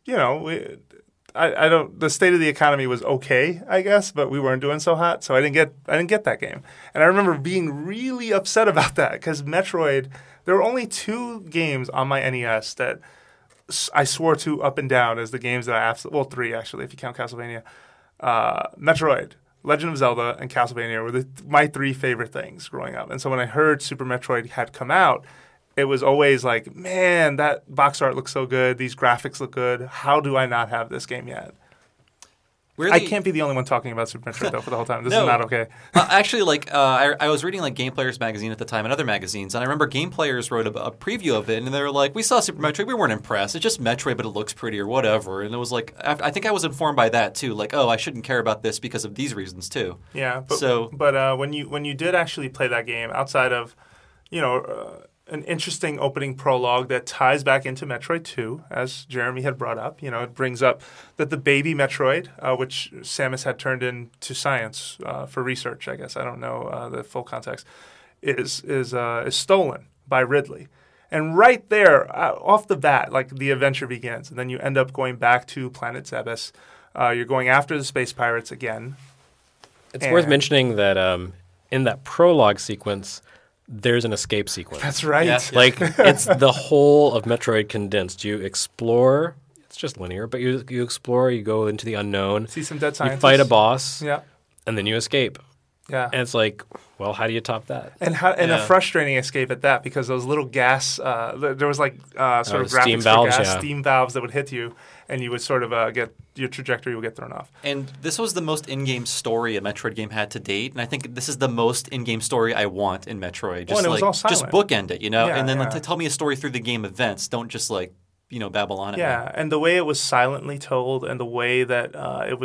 I don't. The state of the economy was okay, I guess, but we weren't doing so hot, so I didn't get that game. And I remember being really upset about that because Metroid. There were only 2 games on my NES that I swore to up and down as the games that I absolutely. Well, 3 actually, if you count Castlevania. Metroid, Legend of Zelda, and Castlevania were my 3 favorite things growing up. And so when I heard Super Metroid had come out, it was always like, man, that box art looks so good. These graphics look good. How do I not have this game yet? I can't be the only one talking about Super Metroid, though, for the whole time. This is not okay.
Actually, I was reading like Game Players magazine at the time and other magazines, and I remember Game Players wrote a preview of it, and they were like, "We saw Super Metroid, we weren't impressed. It's just Metroid, but it looks pretty or whatever." And it was like, I think I was informed by that too. Like, oh, I shouldn't care about this because of these reasons too.
Yeah, but when you did actually play that game, outside of, an interesting opening prologue that ties back into Metroid 2, as Jeremy had brought up. It brings up that the baby Metroid, which Samus had turned into science for research, I guess, I don't know the full context, is stolen by Ridley. And right there, off the bat, like the adventure begins. And then you end up going back to Planet Zebes. You're going after the space pirates again.
It's worth mentioning that in that prologue sequence, there's an escape sequence.
That's right.
Yeah.
Like, it's the whole of Metroid condensed. You explore. It's just linear, but you explore. You go into the unknown.
See some dead scientists.
You fight a boss.
Yeah.
And then you escape.
Yeah.
And it's like, well, how do you top that?
And a frustrating escape at that, because those little gas, there was like sort of
steam
graphics
valves,
for gas,
yeah.
steam valves that would hit you, and you would sort of get your trajectory would get thrown off.
And this was the most in-game story a Metroid game had to date, and I think this is the most in-game story I want in Metroid. Just
and it was all
just
silent.
bookend it,
Yeah,
and then
yeah.
tell me a story through the game events. Don't just babble on it.
Yeah, and the way it was silently told, and the way that it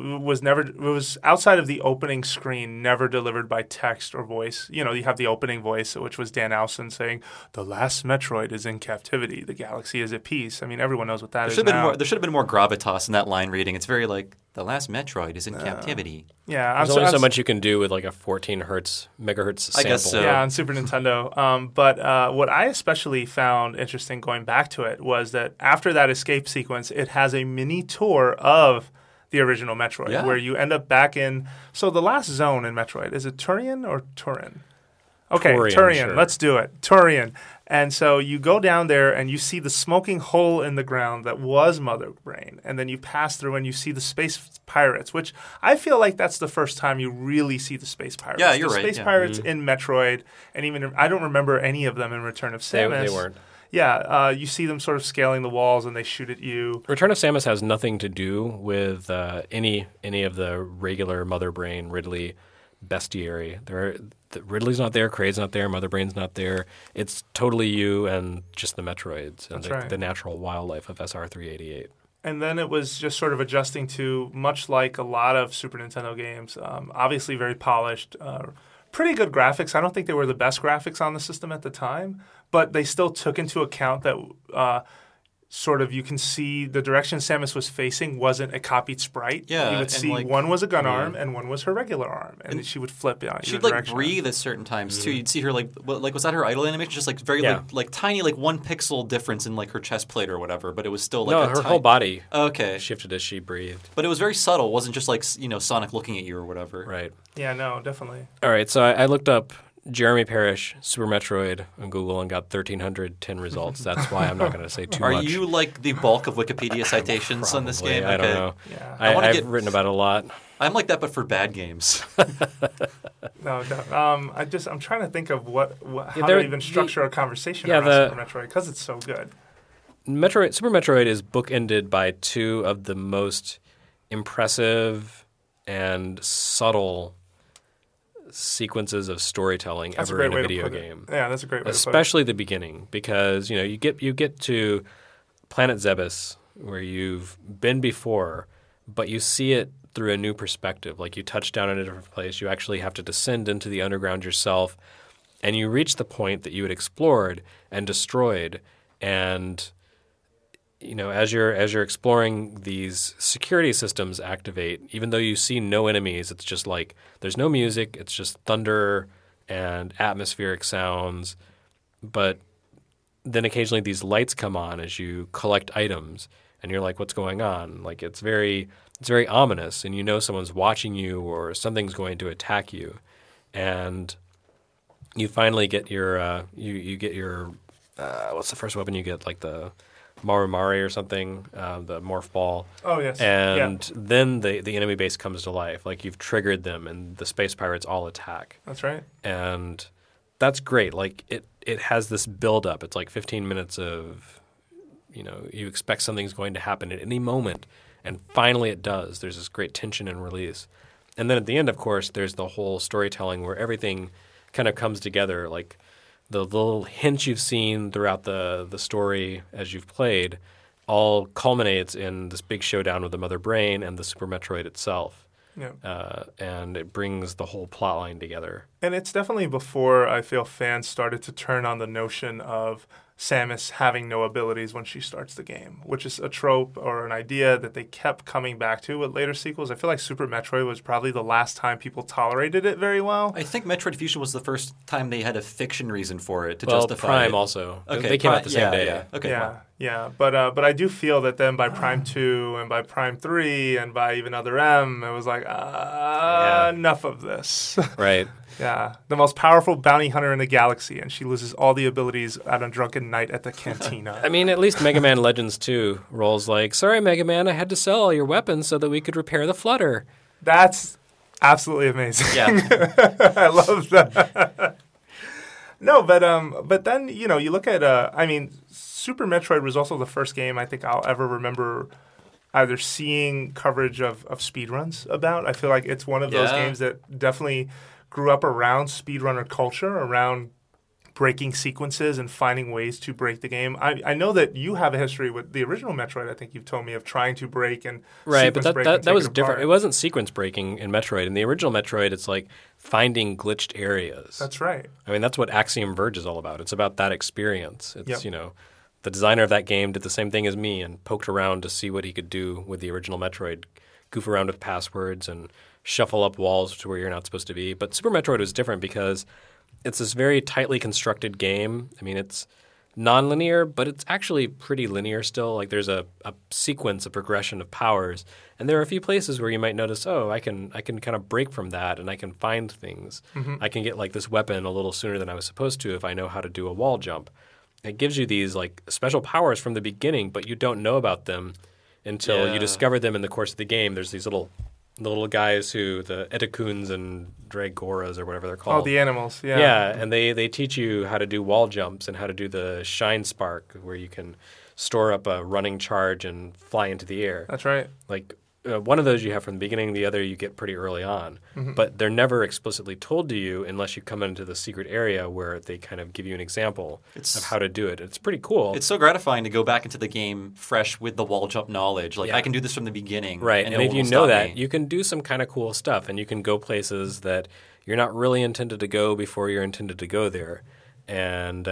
was outside of the opening screen, never delivered by text or voice. You have the opening voice, which was Dan Owson saying, "The last Metroid is in captivity. The galaxy is at peace." I mean, everyone knows what that is now.
There should have been more gravitas in that line reading. It's very like, "The last Metroid is in captivity."
Yeah,
There's only so much you can do with like a 14 megahertz sample.
I guess so.
Yeah, on Super Nintendo. But what I especially found interesting going back to it was that after that escape sequence, it has a mini tour of the original Metroid, where you end up back in. So the last zone in Metroid, is it Turian or Turin? Okay, Turian.
Sure.
Let's do it. Turian. And so you go down there and you see the smoking hole in the ground that was Mother Brain. And then you pass through and you see the space pirates, which I feel like that's the first time you really see the space pirates.
Yeah, you're
the
right.
Space
Yeah.
pirates in Metroid, and even I don't remember any of them in Return of Samus.
They weren't.
Yeah, you see them sort of scaling the walls and they shoot at you.
Return of Samus has nothing to do with any of the regular Mother Brain, Ridley, bestiary. Ridley's not there, Kraid's not there, Mother Brain's not there. It's totally you and just the Metroids and the natural wildlife of SR388.
And then it was just sort of adjusting to, much like a lot of Super Nintendo games, obviously very polished, pretty good graphics. I don't think they were the best graphics on the system at the time, but they still took into account that sort of you can see the direction Samus was facing wasn't a copied sprite.
Yeah,
you would see one was a gun arm and one was her regular arm, and she would flip on
She'd
either direction.
breathe at certain times too. You'd see her was that her idle animation? Just very like tiny, like 1 pixel difference in like her chest plate or whatever, but it was still like
her whole body
okay
shifted as she breathed.
But it was very subtle. It wasn't just like Sonic looking at you or whatever.
Right.
Yeah, no, definitely.
All right, so I looked up Jeremy Parrish, Super Metroid on Google and got 1,310 results. That's why I'm not going to say too much.
Are you like the bulk of Wikipedia citations on this game?
I don't know.
Yeah.
I've written about it a lot.
I'm like that, but for bad games.
No. I'm trying to think of how to even structure a conversation around Super Metroid because it's so good.
Super Metroid is bookended by two of the most impressive and subtle sequences of storytelling ever in a video game.
Yeah, that's a great way to put it.
Especially the beginning, because you get to Planet Zebes where you've been before, but you see it through a new perspective. Like you touch down in a different place, you actually have to descend into the underground yourself, and you reach the point that you had explored and destroyed. And as you're exploring, these security systems activate. Even though you see no enemies, it's just like there's no music. It's just thunder and atmospheric sounds. But then occasionally these lights come on as you collect items, and you're like, "What's going on?" Like it's very ominous, and someone's watching you or something's going to attack you, and you finally get your you get your what's the first weapon you get? Like the Marumari or something, the morph ball.
Oh, yes.
And then the enemy base comes to life. Like you've triggered them, and the space pirates all attack.
That's right.
And that's great. Like it has this build up. It's like 15 minutes of, you expect something's going to happen at any moment, and finally it does. There's this great tension and release. And then at the end, of course, there's the whole storytelling where everything kind of comes together. Like the little hints you've seen throughout the story as you've played all culminates in this big showdown with the Mother Brain and the Super Metroid itself.
Yeah.
And it brings the whole plot line together.
And it's definitely before I feel fans started to turn on the notion of Samus having no abilities when she starts the game, which is a trope or an idea that they kept coming back to with later sequels. I feel like Super Metroid was probably the last time people tolerated it very well.
I think Metroid Fusion was the first time they had a fiction reason for it to justify
Prime
it.
also.
Okay,
they came out the same day.
Yeah. Okay,
Yeah. But I do feel that then by Prime 2 and by Prime 3 and by even Other M, it was like, enough of this.
Right.
Yeah, the most powerful bounty hunter in the galaxy, and she loses all the abilities on a drunken night at the cantina.
I mean, at least Mega Man Legends 2 rolls like, sorry, Mega Man, I had to sell all your weapons so that we could repair the flutter.
That's absolutely amazing.
Yeah.
I love that. No, but then, you look at, Super Metroid was also the first game I think I'll ever remember either seeing coverage of speedruns about. I feel like it's one of those games that definitely grew up around speedrunner culture, around breaking sequences and finding ways to break the game. I know that you have a history with the original Metroid. I think you've told me of trying to break and
right, but
break and
that was
it
different.
apart.
It wasn't sequence breaking in Metroid. In the original Metroid, it's like finding glitched areas.
That's right.
I mean, that's what Axiom Verge is all about. It's about that experience. It's the designer of that game did the same thing as me and poked around to see what he could do with the original Metroid, goof around with passwords and shuffle up walls to where you're not supposed to be. But Super Metroid was different because it's this very tightly constructed game. I mean, it's non-linear, but it's actually pretty linear still. Like there's a sequence, a progression of powers. And there are a few places where you might notice, I can kind of break from that and I can find things. Mm-hmm. I can get like this weapon a little sooner than I was supposed to if I know how to do a wall jump. It gives you these like special powers from the beginning, but you don't know about them until you discover them in the course of the game. There's these little guys the Etakuns and Dragoras or whatever they're called.
Oh, the animals, yeah.
Yeah, and they teach you how to do wall jumps and how to do the Shine Spark where you can store up a running charge and fly into the air.
That's right.
Like one of those you have from the beginning, the other you get pretty early on. Mm-hmm. But they're never explicitly told to you unless you come into the secret area where they kind of give you an example of how to do it. It's pretty cool.
It's so gratifying to go back into the game fresh with the wall jump knowledge. Like I can do this from the beginning.
Right, and if you know that, you can do some kind of cool stuff, and you can go places that you're not really intended to go before you're intended to go there. And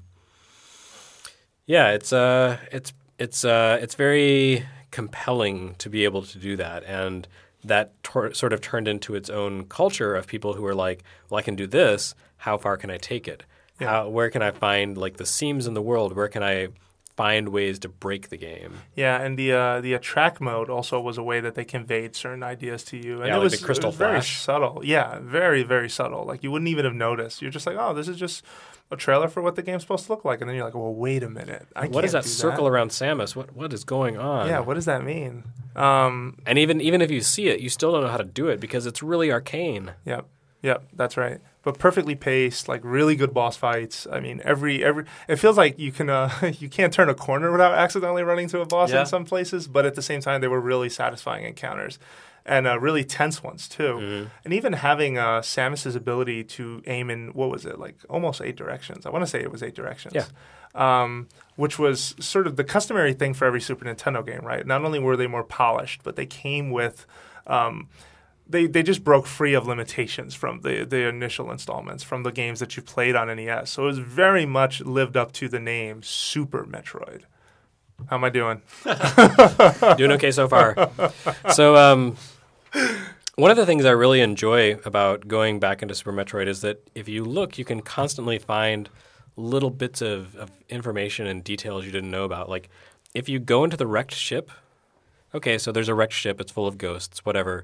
it's very compelling to be able to do that, and that sort of turned into its own culture of people who are like, well, I can do this. How far can I take it?
Yeah.
Where can I find like the seams in the world? Where can I find ways to break the game.
Yeah, and the attract mode also was a way that they conveyed certain ideas to you. And
Yeah,
it
like
was,
the crystal
it was very
flash.
subtle. Yeah, very, very subtle. Like you wouldn't even have noticed. You're just like, oh, this is just a trailer for what the game's supposed to look like. And then you're like, well, wait a minute.
What is that circle around Samus? What is going on?
Yeah, what does that mean?
And even if you see it, you still don't know how to do it because it's really arcane.
Yep, that's right. But perfectly paced, like really good boss fights. I mean, every it feels like you can you can't turn a corner without accidentally running to a boss in some places. But at the same time, they were really satisfying encounters and really tense ones too.
Mm-hmm.
And even having Samus's ability to aim in what was it, like almost 8 directions. I want to say it was 8 directions.
Yeah.
Which was sort of the customary thing for every Super Nintendo game, right? Not only were they more polished, but they came with They just broke free of limitations from the initial installments, from the games that you played on NES. So it was very much lived up to the name Super Metroid. How am I doing?
Doing okay so far. So one of the things I really enjoy about going back into Super Metroid is that if you look, you can constantly find little bits of information and details you didn't know about. Like if you go into the wrecked ship, okay, so there's a wrecked ship. It's full of ghosts, whatever.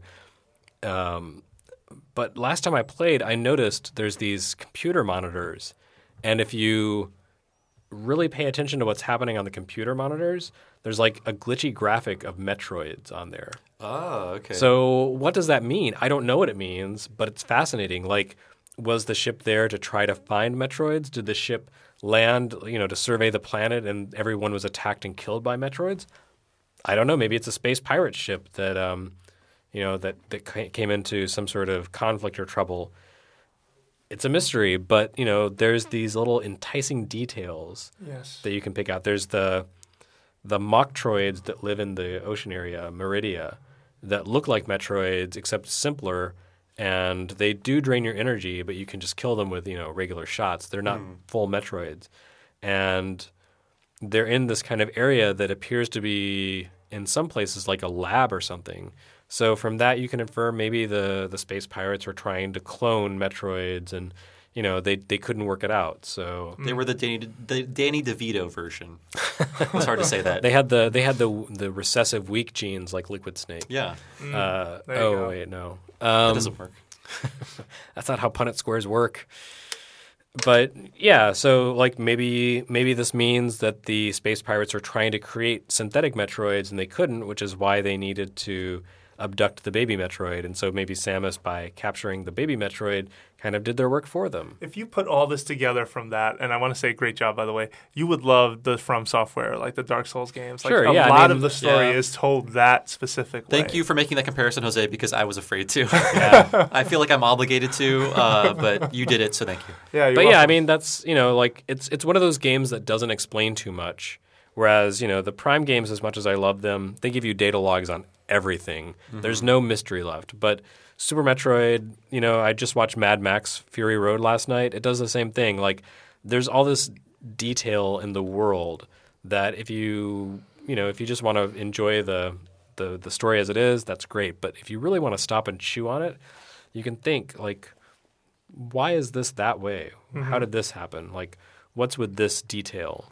But last time I played, I noticed there's these computer monitors. And if you really pay attention to what's happening on the computer monitors, there's like a glitchy graphic of Metroids on there.
Oh, okay.
So what does that mean? I don't know what it means, but it's fascinating. Like, was the ship there to try to find Metroids? Did the ship land, to survey the planet and everyone was attacked and killed by Metroids? I don't know. Maybe it's a space pirate ship that that came into some sort of conflict or trouble. It's a mystery, but, there's these little enticing details that you can pick out. There's the Mocktroids that live in the ocean area, Meridia, that look like Metroids except simpler, and they do drain your energy, but you can just kill them with, regular shots. They're not full Metroids. And they're in this kind of area that appears to be, in some places, like a lab or something. So from that, you can infer maybe the space pirates were trying to clone Metroids, and they couldn't work it out. So
they were the Danny DeVito version. It's hard to say that.
They had the recessive weak genes like Liquid Snake.
Yeah.
Wait, no,
that doesn't work.
That's not how Punnett squares work. But yeah, so like maybe this means that the space pirates are trying to create synthetic Metroids and they couldn't, which is why they needed to abduct the baby Metroid. And so maybe Samus, by capturing the baby Metroid, kind of did their work for them.
If you put all this together from that, and I want to say great job, by the way, you would love the From Software, like the Dark Souls games. Like
sure,
a lot of the story is told that specific way.
Thank you for making that comparison, Jose, because I was afraid to. Yeah. I feel like I'm obligated to, but you did it, so thank you.
Yeah,
but welcome. Yeah, I mean, that's, like it's one of those games that doesn't explain too much. Whereas, the Prime games, as much as I love them, they give you data logs on everything. Mm-hmm. There's no mystery left. But Super Metroid, I just watched Mad Max Fury Road last night. It does the same thing. Like, there's all this detail in the world that if you just want to enjoy the story as it is, that's great. But if you really want to stop and chew on it, you can think, like, why is this that way? Mm-hmm. How did this happen? Like, what's with this detail?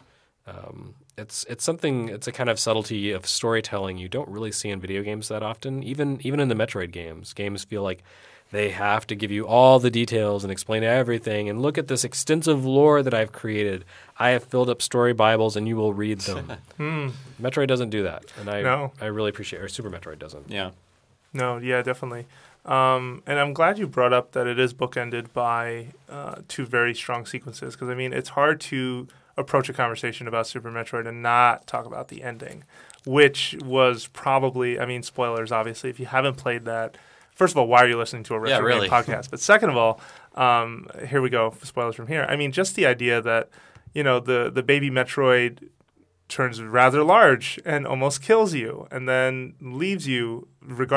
It's something. It's a kind of subtlety of storytelling you don't really see in video games that often. Even in the Metroid games feel like they have to give you all the details and explain everything. And look at this extensive lore that I've created. I have filled up story Bibles, and you will read them. Metroid doesn't do that, and I really appreciate. Or Super Metroid doesn't.
Yeah.
No. Yeah. Definitely. And I'm glad you brought up that it is bookended by 2 very strong sequences, because I mean it's hard to approach a conversation about Super Metroid and not talk about the ending, which was probably, I mean, spoilers, obviously. If you haven't played that, first of all, why are you listening to a retro game podcast? But second of all, here we go, spoilers from here. I mean, just the idea that, the baby Metroid turns rather large and almost kills you and then leaves you,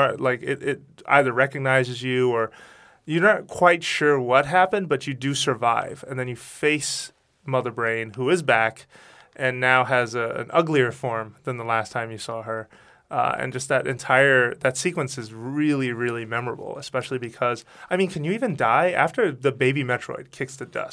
it either recognizes you or you're not quite sure what happened, but you do survive. And then you face Mother Brain, who is back and now has an uglier form than the last time you saw her. And just that sequence is really, really memorable, especially because, I mean, can you even die after the baby Metroid kicks the dust?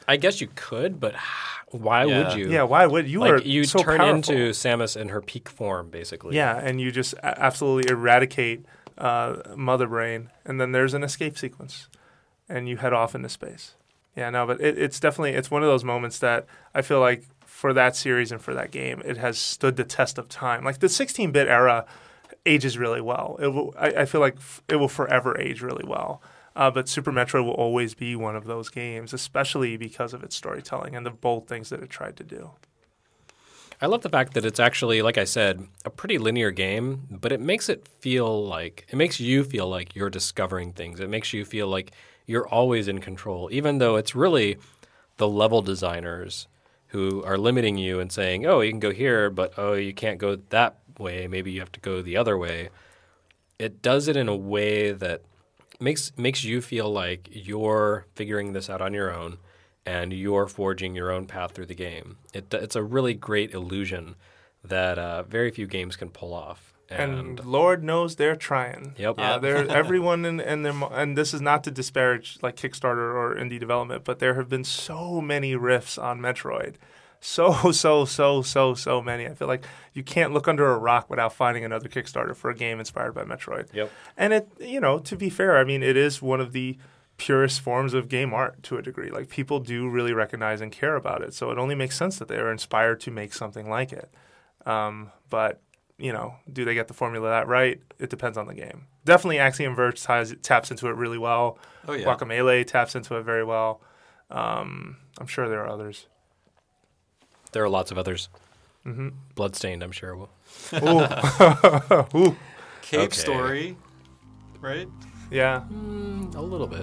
I guess you could, but why would you?
Yeah, why would you? Are
you
so
turn
powerful.
into Samus in her peak form, basically.
Yeah, and you just absolutely eradicate Mother Brain, and then there's an escape sequence, and you head off into space. Yeah, no, but it's definitely one of those moments that I feel like for that series and for that game, it has stood the test of time. Like the 16-bit era ages really well. I feel like it will forever age really well. But Super Metroid will always be one of those games, especially because of its storytelling and the bold things that it tried to do.
I love the fact that it's actually, like I said, a pretty linear game, but it makes you feel like you're discovering things. It makes you feel like you're always in control, even though it's really the level designers who are limiting you and saying, oh, you can go here, but oh, you can't go that way. Maybe you have to go the other way. It does it in a way that makes you feel like you're figuring this out on your own and you're forging your own path through the game. It's a really great illusion that very few games can pull off.
And Lord knows they're trying.
Yep.
Everyone and this is not to disparage like Kickstarter or indie development, but there have been so many riffs on Metroid. So many. I feel like you can't look under a rock without finding another Kickstarter for a game inspired by Metroid.
Yep.
And to be fair, I mean, it is one of the purest forms of game art to a degree. Like people do really recognize and care about it. So it only makes sense that they are inspired to make something like it. But do they get the formula that right? It depends on the game. Definitely Axiom Verge taps into it really well.
Oh, yeah.
Guacamelee taps into it very well. I'm sure there are others.
There are lots of others.
Mm-hmm.
Bloodstained, I'm sure will.
Ooh.
Cave Story, right?
Yeah.
A little bit.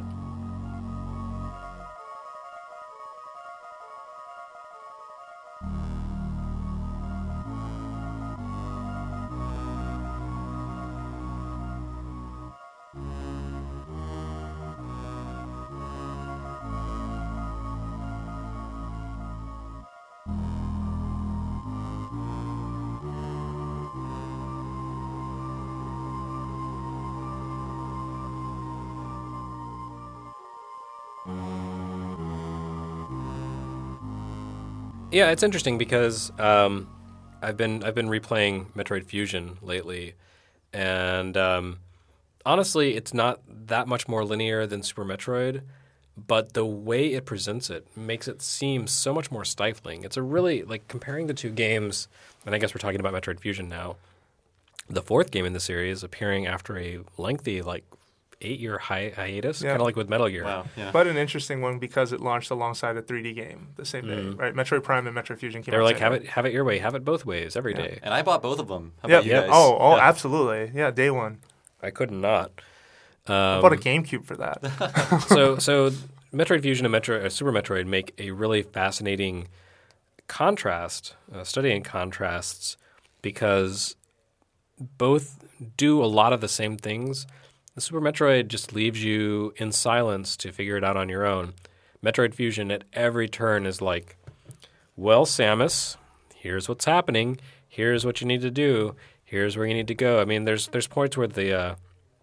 Yeah, it's interesting because I've been replaying Metroid Fusion lately, and honestly, it's not that much more linear than Super Metroid, but the way it presents it makes it seem so much more stifling. It's a really, like, comparing the two games, and I guess we're talking about Metroid Fusion now, the fourth game in the series appearing after a lengthy, 8-year hiatus, kind of like with Metal Gear.
Wow, yeah.
But an interesting one because it launched alongside a 3D game the same day, right? Metroid Prime and Metroid Fusion came out.
They were like, have it your way, have it both ways every day.
And I bought both of them. How about you guys?
Oh, absolutely. Yeah, day one.
I could not.
I bought a GameCube for that.
So Metroid Fusion and Super Metroid make a really fascinating contrast, studying contrasts, because both do a lot of the same things. The Super Metroid just leaves you in silence to figure it out on your own. Metroid Fusion at every turn is like, well, Samus, here's what's happening. Here's what you need to do. Here's where you need to go. I mean, there's points where the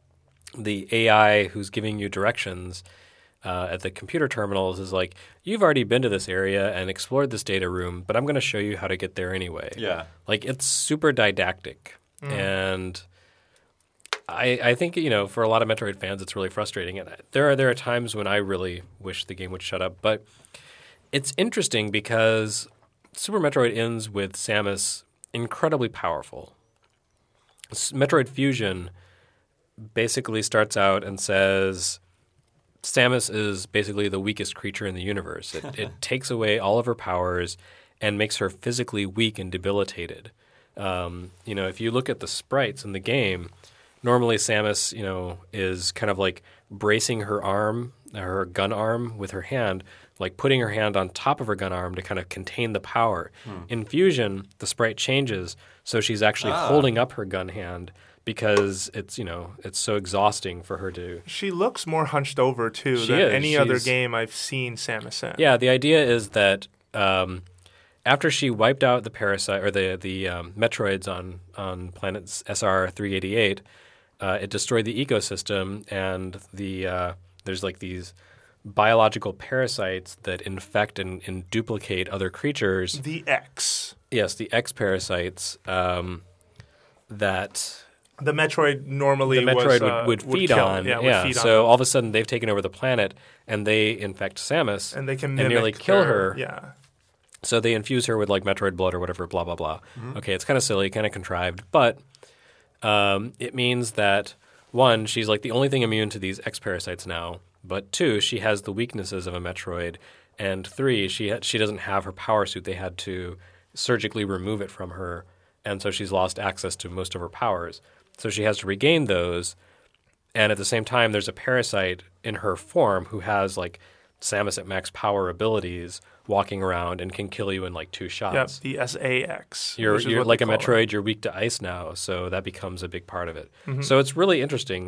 AI who's giving you directions at the computer terminals is like, you've already been to this area and explored this data room, but I'm going to show you how to get there anyway.
Yeah.
Like, it's super didactic. And I think, for a lot of Metroid fans, it's really frustrating. And there are times when I really wish the game would shut up. But it's interesting because Super Metroid ends with Samus incredibly powerful. Metroid Fusion basically starts out and says Samus is basically the weakest creature in the universe. It takes away all of her powers and makes her physically weak and debilitated. If you look at the sprites in the game, normally Samus, is kind of like bracing her arm, her gun arm with her hand, like putting her hand on top of her gun arm to kind of contain the power. In Fusion, the sprite changes, so she's actually holding up her gun hand because it's so exhausting for her to.
She looks more hunched over too than any other game I've seen Samus in.
Yeah, the idea is that after she wiped out the parasite or the Metroids on planet SR-388, it destroyed the ecosystem, and there's like these biological parasites that infect and duplicate other creatures.
The X.
Yes, the X parasites that
the Metroid
would feed
kill.
on.
Yeah,
yeah.
Would feed
so
on
all of a sudden they've taken over the planet and they infect Samus
and they can
nearly kill her.
Yeah.
So they infuse her with like Metroid blood or whatever, blah, blah, blah. Mm-hmm. Okay, it's kind of silly, kind of contrived, but it means that, one, she's like the only thing immune to these X parasites now, but two, she has the weaknesses of a Metroid, and three, she doesn't have her power suit. They had to surgically remove it from her, and so she's lost access to most of her powers. So she has to regain those, and at the same time, there's a parasite in her form who has like Samus at max power abilities walking around and can kill you in like 2 shots.
Yep, the SAX.
You're like a Metroid, you're weak to ice now, so that becomes a big part of it. Mm-hmm. So it's really interesting.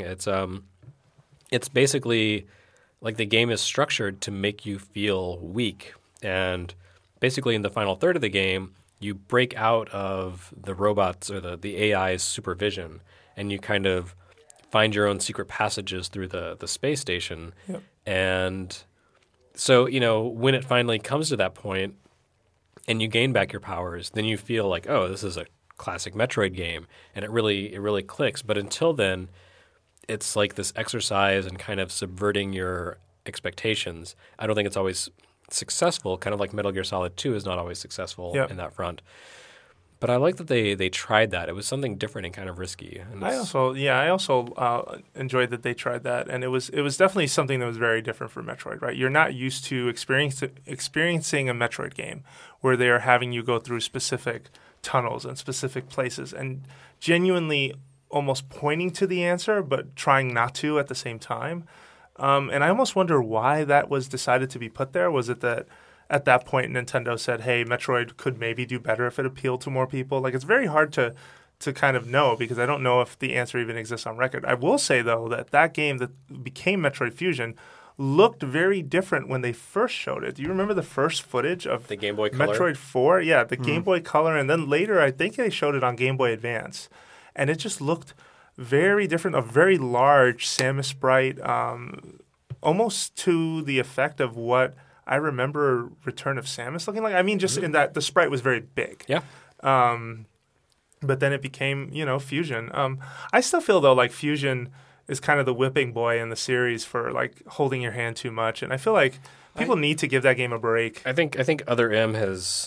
It's basically like the game is structured to make you feel weak. And basically in the final third of the game, you break out of the robots or the AI's supervision, and you kind of find your own secret passages through the space station.
Yep.
And so, when it finally comes to that point and you gain back your powers, then you feel like, oh, this is a classic Metroid game, and it really clicks. But until then, it's like this exercise in kind of subverting your expectations. I don't think it's always successful, kind of like Metal Gear Solid 2 is not always successful in that front. But I like that they tried that. It was something different and kind of risky. And
I also enjoyed that they tried that, and it was definitely something that was very different for Metroid. Right, you're not used to experiencing a Metroid game where they are having you go through specific tunnels and specific places, and genuinely almost pointing to the answer, but trying not to at the same time. And I almost wonder why that was decided to be put there. Was it that at that point Nintendo said, hey, Metroid could maybe do better if it appealed to more people? Like, it's very hard to kind of know, because I don't know if the answer even exists on record. I will say, though, that game that became Metroid Fusion looked very different when they first showed it. Do you remember the first footage of
the Game Boy Color?
Metroid 4? Yeah, the Game Boy Color, and then later I think they showed it on Game Boy Advance. And it just looked very different, a very large Samus sprite, almost to the effect of what I remember Return of Samus looking like. I mean, just in that the sprite was very big.
Yeah.
But then it became, Fusion. I still feel, though, like Fusion is kind of the whipping boy in the series for, like, holding your hand too much. And I feel like people need to give that game a break.
I think Other M has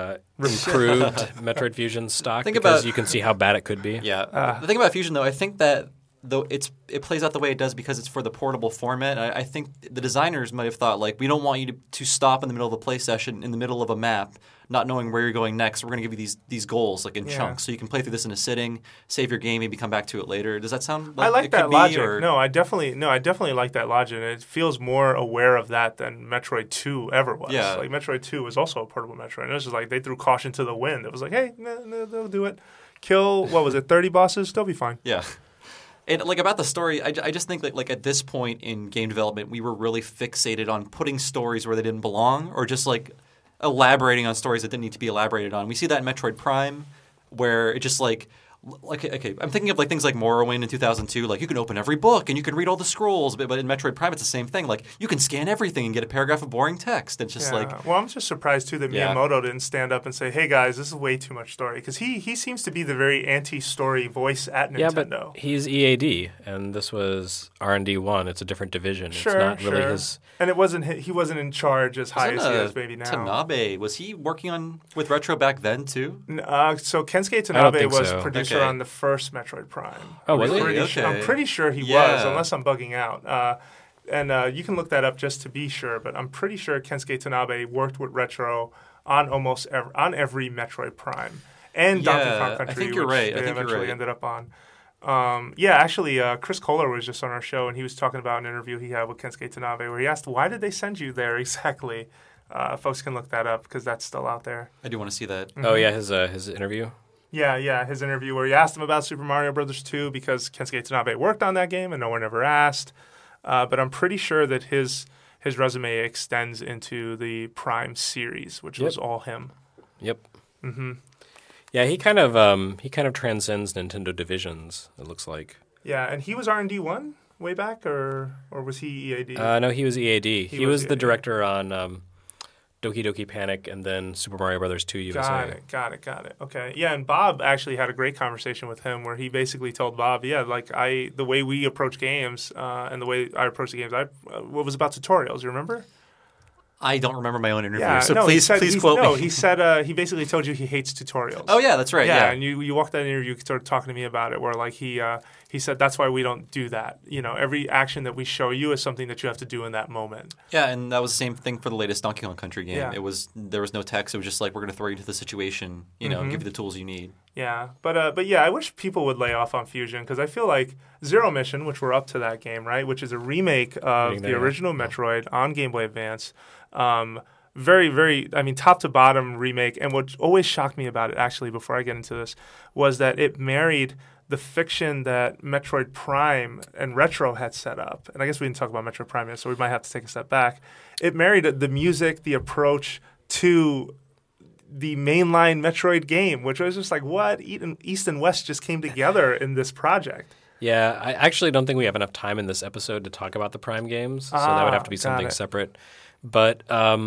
improved Metroid Fusion stock because you can see how bad it could be.
Yeah. The thing about Fusion, though, I think that though it plays out the way it does because it's for the portable format. I think the designers might have thought, like, we don't want you to stop in the middle of a play session in the middle of a map, not knowing where you're going next. We're going to give you these goals, like, in chunks, so you can play through this in a sitting, save your game, maybe come back to it later. Does that sound like
I like
it
that
could
logic.
be, or?
No, I definitely like that logic. And it feels more aware of that than Metroid 2 ever was.
Yeah.
Like, Metroid 2 was also a portable Metroid. And it was just like they threw caution to the wind. It was like, hey, no, they'll do it. Kill, 30 bosses? They'll be fine.
Yeah. And, like, about the story, I just think that, like, at this point in game development, we were really fixated on putting stories where they didn't belong, or just, like, elaborating on stories that didn't need to be elaborated on. We see that in Metroid Prime, where it just, like, okay, I'm thinking of, like, things like Morrowind in 2002. Like, you can open every book and you can read all the scrolls, but in Metroid Prime, it's the same thing. Like, you can scan everything and get a paragraph of boring text. It's just like,
well, I'm just surprised too that Miyamoto didn't stand up and say, "Hey guys, this is way too much story," because he seems to be the very anti-story voice at Nintendo.
Yeah, but he's EAD, and this was R&D 1. It's a different division. It's not really his.
And he wasn't in charge as high as he is maybe now.
Tanabe, was he working with Retro back then too?
So Kensuke Tanabe was producer
Okay.
on the first Metroid Prime.
Oh, was he?
Okay.
I'm pretty sure he was, unless I'm bugging out. And you can look that up just to be sure, but I'm pretty sure Kensuke Tanabe worked with Retro on on every Metroid Prime and Donkey Kong Country,
I think you're
which
right.
they
I think you're
eventually
right.
ended up on. Actually, Chris Kohler was just on our show, and he was talking about an interview he had with Kensuke Tanabe where he asked, why did they send you there exactly? Folks can look that up because that's still out there.
I do want to see that.
Oh, yeah, his interview?
Yeah, his interview where he asked him about Super Mario Brothers 2 because Kensuke Tanabe worked on that game and no one ever asked. But I'm pretty sure that his resume extends into the Prime series, which was all him.
Yep. Mm-hmm. Yeah, he kind of transcends Nintendo divisions, it looks like.
Yeah, and he was R&D 1? way back, or was he EAD?
No, he was EAD. He was the
EAD.
director on Doki Doki Panic and then Super Mario Brothers 2 USA.
Got it. Okay. Yeah, and Bob actually had a great conversation with him where he basically told Bob, the way we approach games and the way I approach the games, what was about tutorials, you remember?
I don't remember my own interview, please quote me.
He said he basically told you he hates tutorials.
Oh yeah, that's right. Yeah,
and you walked that interview started talking to me about it, where like he said that's why we don't do that. Every action that we show you is something that you have to do in that moment.
Yeah, and that was the same thing for the latest Donkey Kong Country game.
Yeah.
There was no text. It was just like we're going to throw you into the situation, give you the tools you need.
Yeah, but yeah, I wish people would lay off on Fusion because I feel like Zero Mission, which we're up to that game, right, which is a remake of the original Metroid on Game Boy Advance. Very, very, top to bottom remake. And what always shocked me about it, actually, before I get into this, was that it married the fiction that Metroid Prime and Retro had set up. And I guess we didn't talk about Metroid Prime yet, so we might have to take a step back. It married the music, the approach to the mainline Metroid game, which was just like, what? East and West just came together in this project.
Yeah, I actually don't think we have enough time in this episode to talk about the Prime games, so that would have to be something separate. But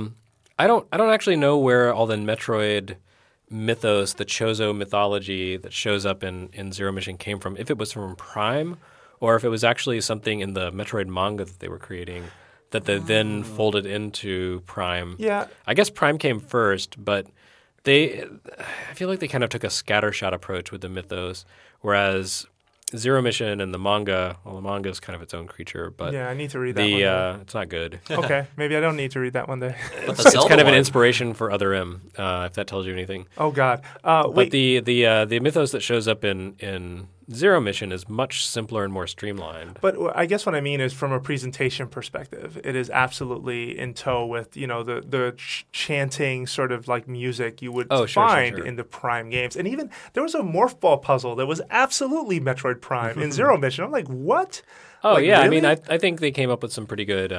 I don't actually know where all the Metroid mythos, the Chozo mythology that shows up in Zero Mission came from. If it was from Prime, or if it was actually something in the Metroid manga that they were creating that they then folded into Prime.
Yeah,
I guess Prime came first, but I feel like they kind of took a scattershot approach with the mythos, whereas Zero Mission and the manga is kind of its own creature, but
yeah, I need to read that one.
It's not good.
Okay, maybe I don't need to read that one day.
But
It's kind of an inspiration for Other M, if that tells you anything.
Oh God!
But the mythos that shows up in Zero Mission is much simpler and more streamlined.
But I guess what I mean is from a presentation perspective, it is absolutely in tow with the chanting sort of like music you would find in the Prime games. And even there was a Morph Ball puzzle that was absolutely Metroid Prime in Zero Mission. I'm like, what?
Oh
like,
yeah,
really?
I think they came up with some pretty good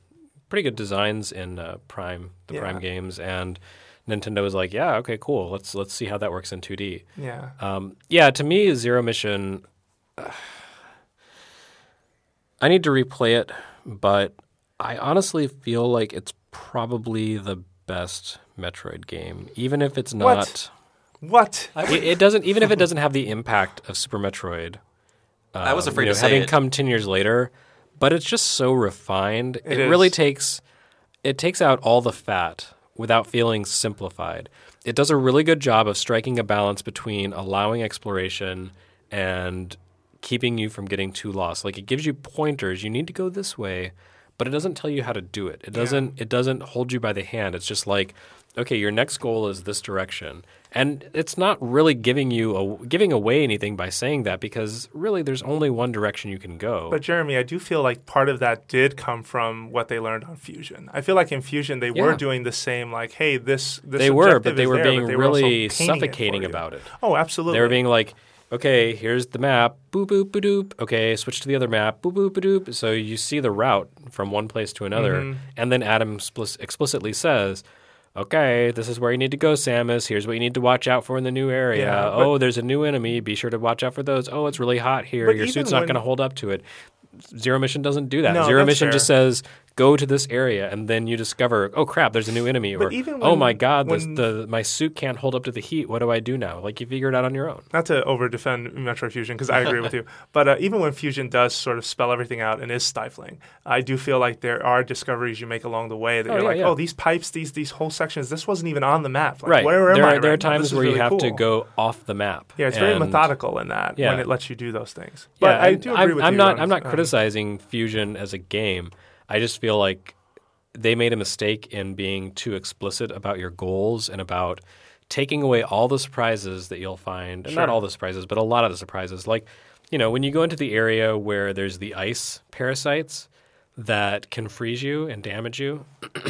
designs in Prime, Prime games, and Nintendo was like, yeah, okay, cool. Let's see how that works in 2D.
Yeah.
To me, Zero Mission, I need to replay it, but I honestly feel like it's probably the best Metroid game, even if it's not.
What?
It doesn't. Even if it doesn't have the impact of Super Metroid.
I was afraid to say
having
it.
come 10 years later, but it's just so refined. It really takes out all the fat without feeling simplified. It does a really good job of striking a balance between allowing exploration and keeping you from getting too lost. Like, it gives you pointers. You need to go this way, but it doesn't tell you how to do it. It doesn't hold you by the hand. It's just like, okay, your next goal is this direction. And it's not really giving away anything by saying that, because really there's only one direction you can go.
But Jeremy, I do feel like part of that did come from what they learned on Fusion. I feel like in Fusion they were doing the same, like, hey, this
they were, but they
is
were
there,
being
but they
really
were also painting
suffocating
it for you.
about it.
Oh, absolutely.
They were being like, okay, here's the map, boop, boop, ba-doop. Okay, switch to the other map, boop, boop, ba-doop. So you see the route from one place to another, and then Adam explicitly says, okay, this is where you need to go, Samus. Here's what you need to watch out for in the new area. There's a new enemy. Be sure to watch out for those. Oh, it's really hot here. Your suit's not going to hold up to it. Zero Mission doesn't do that.
No,
Zero Mission
fair.
just says, go to this area, and then you discover, oh, crap, there's a new enemy.
But
Or,
even
oh,
when-
my God,
when-
my suit can't hold up to the heat. What do I do now? Like, you figure it out on your own.
Not to over-defend Metroid Fusion, because I agree with you, but even when Fusion does sort of spell everything out and is stifling, I do feel like there are discoveries you make along the way that you're like, oh, these pipes, these whole sections, this wasn't even on the map. Like,
Right.
Where am I?
There are
right now?
times
This is
where you
really
have
cool.
to go off the map.
Yeah, it's very
And-
methodical in that
Yeah.
when it lets you do those things. But
Yeah,
I
and
do agree with
I'm
you.
not criticizing Fusion as a game. I just feel like they made a mistake in being too explicit about your goals and about taking away all the surprises that you'll find. And not all the surprises, but a lot of the surprises. Like, when you go into the area where there's the ice parasites that can freeze you and damage you,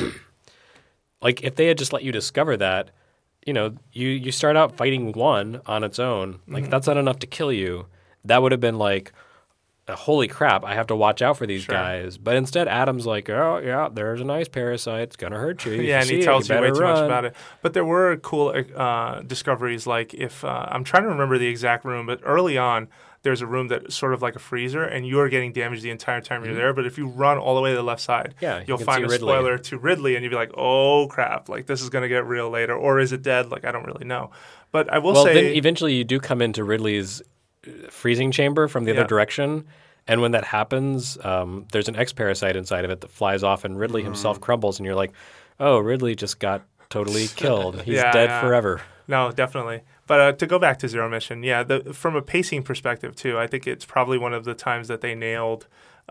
like if they had just let you discover that, you start out fighting one on its own. Like, that's not enough to kill you. That would have been like, holy crap, I have to watch out for these guys. But instead, Adam's like, oh, yeah, there's an ice parasite. It's going to hurt you.
Yeah, and he tells you way too much about it. But there were cool discoveries, like if I'm trying to remember the exact room, but early on, there's a room that's sort of like a freezer, and you're getting damaged the entire time you're there. But if you run all the way to the left side, you'll find a spoiler to Ridley, and you'll be like, oh, crap, like this is going to get real later. Or is it dead? Like, I don't really know. But I will say...
then eventually you do come into Ridley's freezing chamber from the other direction. And when that happens, there's an X-parasite inside of it that flies off, and Ridley himself crumbles, and you're like, oh, Ridley just got totally killed. He's dead forever. No,
definitely. But to go back to Zero Mission, from a pacing perspective, too, I think it's probably one of the times that they nailed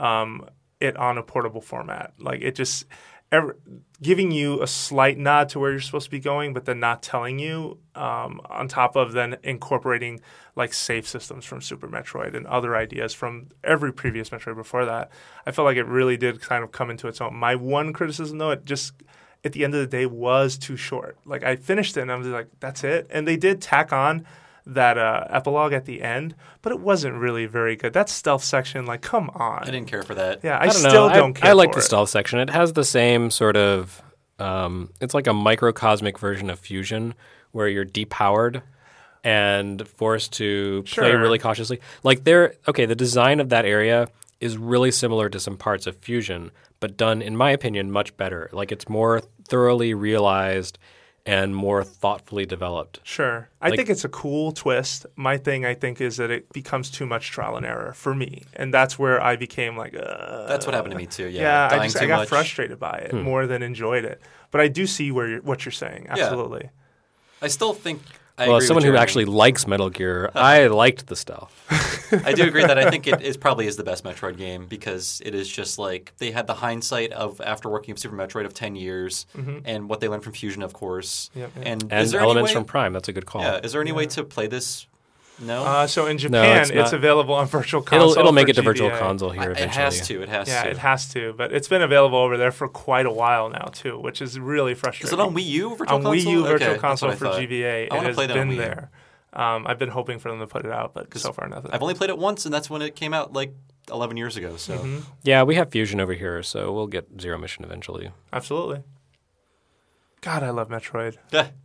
it on a portable format. Like, it just... giving you a slight nod to where you're supposed to be going, but then not telling you, on top of then incorporating like save systems from Super Metroid and other ideas from every previous Metroid before that. I felt like it really did kind of come into its own. My one criticism, though, it just at the end of the day was too short. Like, I finished it and I was like, that's it. And they did tack on that epilogue at the end, but it wasn't really very good. That stealth section, like, come on.
I didn't care for that.
Yeah, I still don't care.
I like the stealth section. It has the same sort of it's like a microcosmic version of Fusion where you're depowered and forced to play really cautiously. Like, the design of that area is really similar to some parts of Fusion, but done, in my opinion, much better. Like, it's more thoroughly realized and more thoughtfully developed.
Sure. I think it's a cool twist. My thing, I think, is that it becomes too much trial and error for me. And that's where I became like,
That's what happened to me, too.
I got frustrated by it more than enjoyed it. But I do see what you're saying. Absolutely.
I still think...
as someone who actually likes Metal Gear, I liked the stealth.
I do agree that I think it probably is the best Metroid game because it is just like they had the hindsight of after working with Super Metroid of 10 years and what they learned from Fusion, of course.
And elements from Prime. That's a good call.
Yeah. Is there any way to play this? No.
So in Japan, it's available on Virtual Console.
It'll make it to Virtual Console here eventually.
It has to.
It has to. But it's been available over there for quite a while now too, which is really frustrating.
Is it on Wii U Virtual Console?
On Wii U Virtual Console for GBA.
I want to play that on Wii U.
There. I've been hoping for them to put it out, but so far nothing.
I've only played it once, and that's when it came out like 11 years ago. So
yeah, we have Fusion over here, so we'll get Zero Mission eventually.
Absolutely. God, I love Metroid.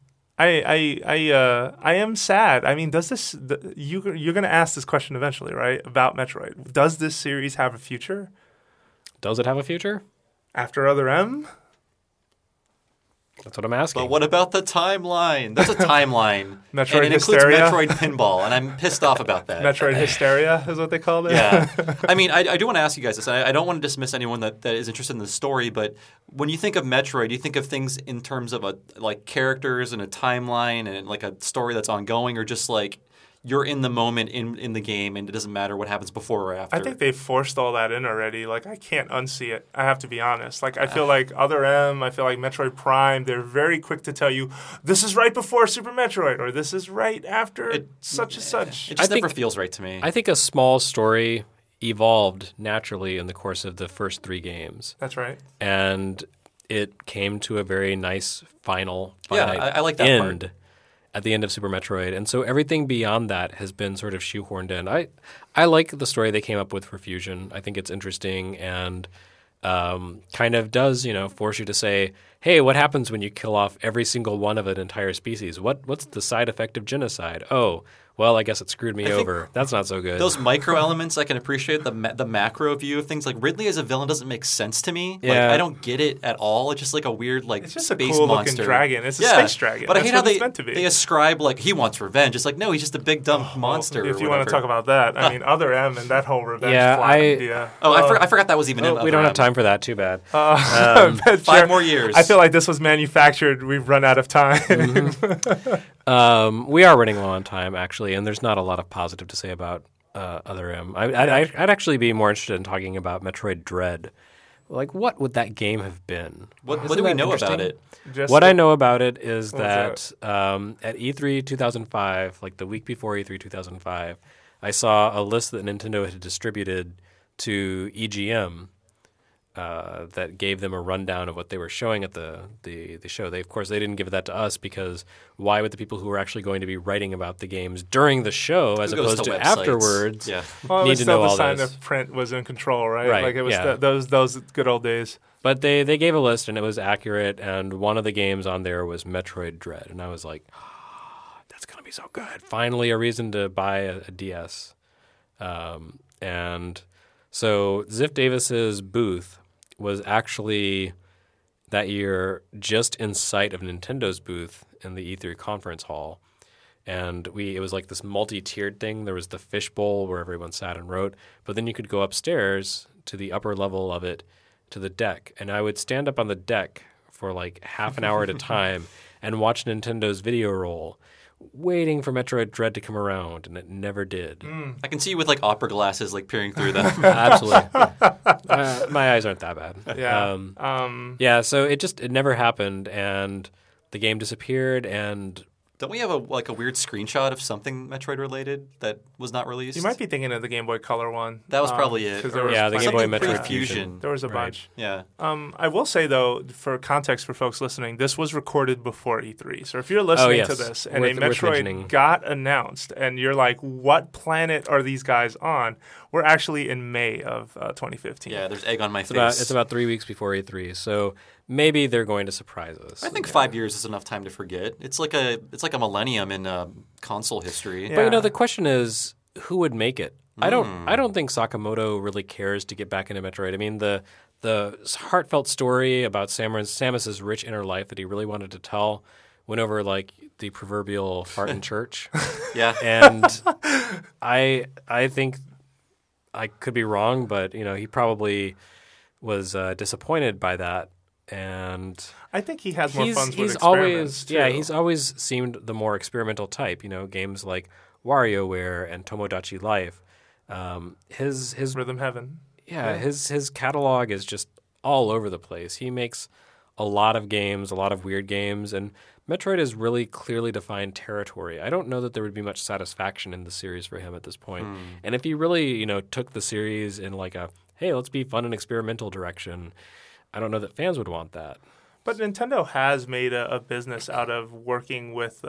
I am sad. I mean, does this? You're going to ask this question eventually, right? About Metroid. Does this series have a future?
Does it have a future?
After Other M?
That's what I'm asking.
But what about the timeline? There's a timeline.
Metroid
and it
Hysteria?
includes Metroid Pinball, and I'm pissed off about that.
Metroid Hysteria is what they called it?
Yeah. I mean, I do want to ask you guys this. I don't want to dismiss anyone that is interested in the story, but when you think of Metroid, you think of things in terms of like characters and a timeline and like a story that's ongoing, or just like you're in the moment in the game and it doesn't matter what happens before or after.
I think they forced all that in already. Like, I can't unsee it. I have to be honest. Like, I feel like Other M, I feel like Metroid Prime, they're very quick to tell you, this is right before Super Metroid, or this is right after such and such.
It just never feels right to me.
I think a small story evolved naturally in the course of the first 3 games.
That's right.
And it came to a very nice final
I like that
end.
part.
At the end of Super Metroid. And so everything beyond that has been sort of shoehorned in. I like the story they came up with for Fusion. I think it's interesting and kind of does, force you to say, hey, what happens when you kill off every single one of an entire species? What's the side effect of genocide? Oh, well, I guess it screwed me over. That's not so good.
Those micro elements, I can appreciate the macro view of things. Like Ridley as a villain doesn't make sense to me.
Yeah.
Like, I don't get it at all. It's just like a weird
it's just
space
a cool
monster.
looking dragon. It's a space dragon.
But I hate how
it's meant to be.
they ascribe like he wants revenge. It's like no, he's just a big dumb monster.
If you want to talk about that, I mean, Other M and that whole revenge idea.
I forgot that was even in
we don't have time for that. Too bad.
5 more years.
I feel like this was manufactured. We've run out of time.
We are running low on time, actually, and there's not a lot of positive to say about Other M. I'd actually be more interested in talking about Metroid Dread. Like, what would that game have been?
What do we know about it?
What I know about it is that at E3 2005, like the week before E3 2005, I saw a list that Nintendo had distributed to EGM that gave them a rundown of what they were showing at the show. Of course, they didn't give that to us because why would the people who were actually going to be writing about the games during the show as opposed to afterwards need to know all this?
The sign of print was in control, right?
Right.
Like it was those good old days.
But they gave a list and it was accurate, and one of the games on there was Metroid Dread, and I was like, that's going to be so good. Finally a reason to buy a DS. And so Ziff Davis's booth was actually that year just in sight of Nintendo's booth in the E3 conference hall. And it was like this multi-tiered thing. There was the fishbowl where everyone sat and wrote, but then you could go upstairs to the upper level of it to the deck. And I would stand up on the deck for like half an hour at a time and watch Nintendo's video roll, waiting for Metroid Dread to come around, and it never did.
I can see you with like opera glasses like peering through them.
Absolutely. My eyes aren't that bad.
Yeah.
Yeah, so it never happened, and the game disappeared, and
Don't we have a weird screenshot of something Metroid related that was not released?
You might be thinking of the Game Boy Color one.
That was probably it.
The Game Boy Metroid
Fusion.
There was a
Right.
bunch.
Yeah.
I will say, though, for context for folks listening, this was recorded before E3. So if you're listening to this and a Metroid got announced and you're like, what planet are these guys on? We're actually in May of 2015.
Yeah, there's egg on my face.
It's about 3 weeks before E3, so maybe they're going to surprise us.
I think 5 years is enough time to forget. It's like a millennium in console history.
Yeah.
But the question is, who would make it? I don't think Sakamoto really cares to get back into Metroid. I mean, the heartfelt story about Samus's rich inner life that he really wanted to tell went over like the proverbial fart in church.
Yeah.
And I think I could be wrong, but he probably was disappointed by that. And
I think he has more fun with
he's
experiments, too.
he's always seemed the more experimental type. Games like WarioWare and Tomodachi Life. His
Rhythm Heaven.
Yeah, his catalog is just all over the place. He makes a lot of games, a lot of weird games, and Metroid is really clearly defined territory. I don't know that there would be much satisfaction in the series for him at this point. And if he really, took the series in like a, hey, let's be fun and experimental direction, I don't know that fans would want that.
But Nintendo has made a business out of working with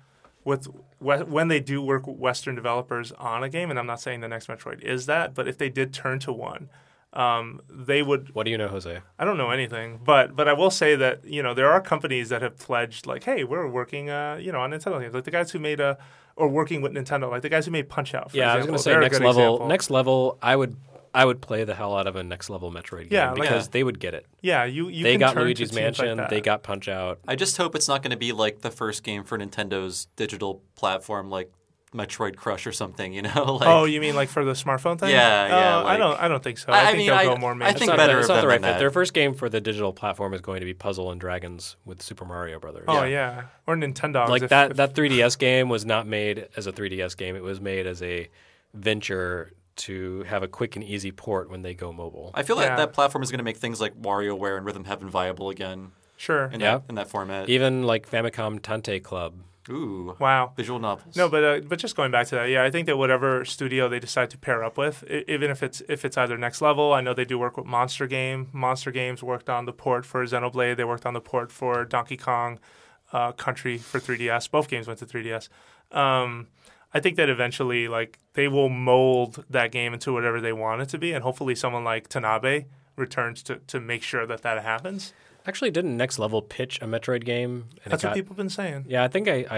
when they do work with Western developers on a game, and I'm not saying the next Metroid is that, but if they did turn to one, they would.
What do you know, Jose?
I don't know anything, but I will say that there are companies that have pledged like, hey, we're working on Nintendo games, like the guys who made or working with Nintendo, like the guys who made Punch Out. For example.
I was going to say next level. I would play the hell out of a next level Metroid game because they would get it.
Yeah,
they got Luigi's Mansion, they got Punch Out.
I just hope it's not going to be like the first game for Nintendo's digital platform, like Metroid Crush or something.
Oh, you mean like for the smartphone thing?
Yeah.
I don't think so. I think they'll go more mainstream.
I think better
it's not the right
than
fit. Their first game for the digital platform is going to be Puzzle and Dragons with Super Mario Brothers.
Oh yeah, or Nintendo.
Like that 3DS game was not made as a 3DS game. It was made as a venture to have a quick and easy port when they go mobile.
I feel like that platform is going to make things like WarioWare and Rhythm Heaven viable again.
Sure.
In that format.
Even like Famicom Tante Club.
Ooh.
Wow.
Visual novels.
No, but just going back to that, I think that whatever studio they decide to pair up with, even if it's either Next Level, I know they do work with Monster Game. Monster Games worked on the port for Xenoblade. They worked on the port for Donkey Kong Country for 3DS. Both games went to 3DS. I think that eventually, like, they will mold that game into whatever they want it to be, and hopefully someone like Tanabe returns to make sure that happens.
Actually, didn't Next Level pitch a Metroid game?
That's what people have been saying.
Yeah, I think I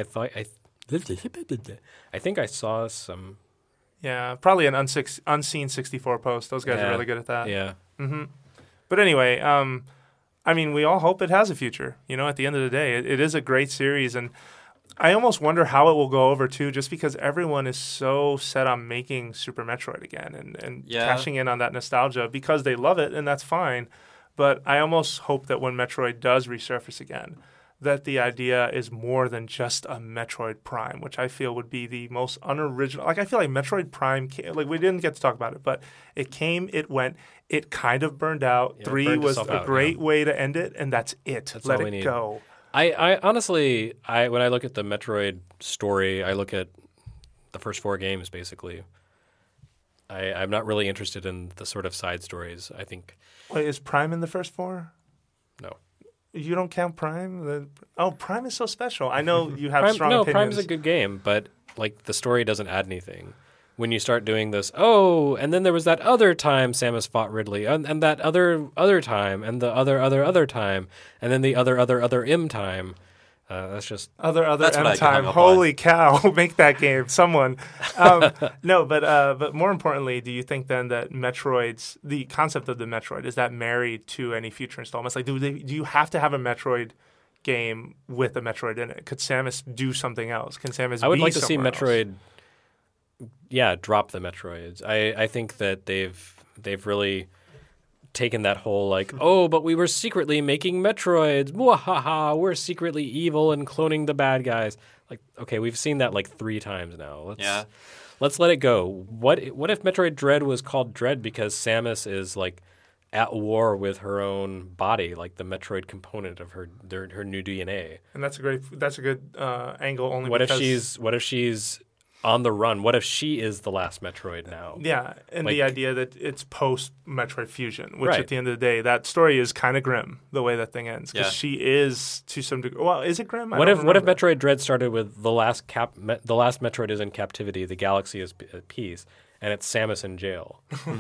think I saw some.
Yeah, probably an unseen 64 post. Those guys are really good at that.
Yeah.
Mm-hmm. But anyway, I mean, we all hope it has a future. At the end of the day, it is a great series, and I almost wonder how it will go over, too, just because everyone is so set on making Super Metroid again and cashing in on that nostalgia because they love it, and that's fine. But I almost hope that when Metroid does resurface again, that the idea is more than just a Metroid Prime, which I feel would be the most unoriginal. Like, I feel like Metroid Prime, we didn't get to talk about it, but it came, it went, it kind of burned out. 3 was a great way to end it, and that's it. Let it go.
I honestly, when I look at the Metroid story, I look at the first 4 games, basically. I'm not really interested in the sort of side stories, I think.
Wait, is Prime in the first 4?
No.
You don't count Prime? Prime is so special. I know you have strong opinions.
No, Prime's a good game, but like the story doesn't add anything. When you start doing this, and then there was that other time Samus fought Ridley, and that other time, and the other time, and then the other M time. That's just
other
That's what I
M
hung
time.
up
Holy cow! Make that game, someone. No, but more importantly, do you think then that Metroid's the concept of the Metroid is that married to any future installments? Like, do you have to have a Metroid game with a Metroid in it? Could Samus do something else? Can Samus?
I would
be
like to see
somewhere
Metroid.
else?
Drop the Metroids. I think that they've really taken that whole like, oh, but we were secretly making Metroids. Mwahaha, we're secretly evil and cloning the bad guys. Like, okay, we've seen that like 3 times now. Let's let it go. What if Metroid Dread was called Dread because Samus is like at war with her own body, like the Metroid component of her new DNA?
And that's a good angle. Only
What
because
if she's on the run? What if she is the last Metroid now?
Yeah, and the idea that it's post Metroid Fusion, which
Right.
at the end of the day, that story is kind of grim the way that thing ends because she is to some degree. Well, is it grim?
What if Metroid Dread started with the last Metroid is in captivity, the galaxy is at peace, and it's Samus in jail,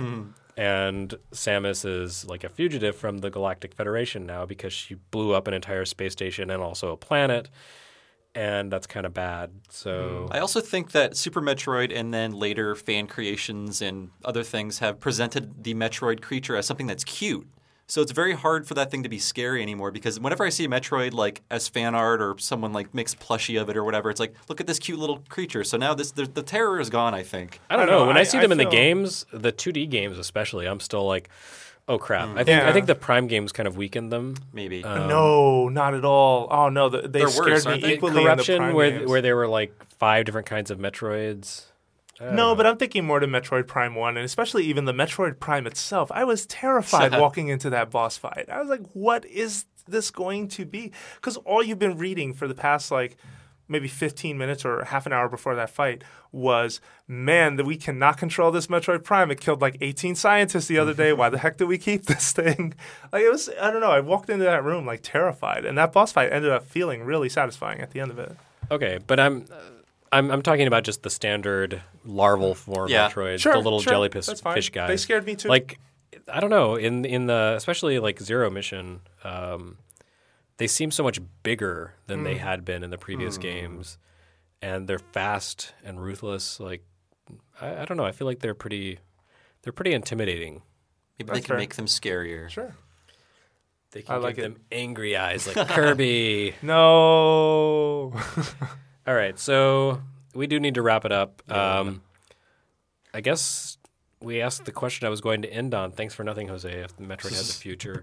and Samus is like a fugitive from the Galactic Federation now because she blew up an entire space station and also a planet. And that's kind of bad. So
I also think that Super Metroid and then later fan creations and other things have presented the Metroid creature as something that's cute. So it's very hard for that thing to be scary anymore because whenever I see a Metroid like as fan art or someone like makes a plushie of it or whatever, it's like, look at this cute little creature. So now the terror is gone, I think.
I don't know. When I see them in the
feel-
games, the 2D games especially, I'm still like, oh crap. I think the Prime games kind of weakened them.
Maybe.
No, not at all. Oh no, they
They're
scared
worse,
me
aren't they?
equally
Corruption,
in the Prime
where
games.
there were like 5 different kinds of Metroids.
No, but I'm thinking more to Metroid Prime 1, and especially even the Metroid Prime itself. I was terrified walking into that boss fight. I was like, what is this going to be? Because all you've been reading for the past, like, maybe 15 minutes or half an hour before that fight was, man, that we cannot control this Metroid Prime. It killed like 18 scientists the other day. Why the heck did we keep this thing? Like, it was, I don't know. I walked into that room, like, terrified. And that boss fight ended up feeling really satisfying at the end of it.
Okay, but I'm talking about just the standard larval form Metroids, the little jellyfish
that's fine.
fish guys.
They scared me too.
Like, I don't know, in the especially like Zero Mission, they seem so much bigger than they had been in the previous games, and they're fast and ruthless. Like, I don't know. I feel like they're pretty intimidating.
Maybe they can make them scarier.
Sure.
They can
like
give them angry eyes like Kirby.
No.
All right, so we do need to wrap it up. I guess we asked the question I was going to end on. Thanks for nothing, Jose, if Metroid has a future.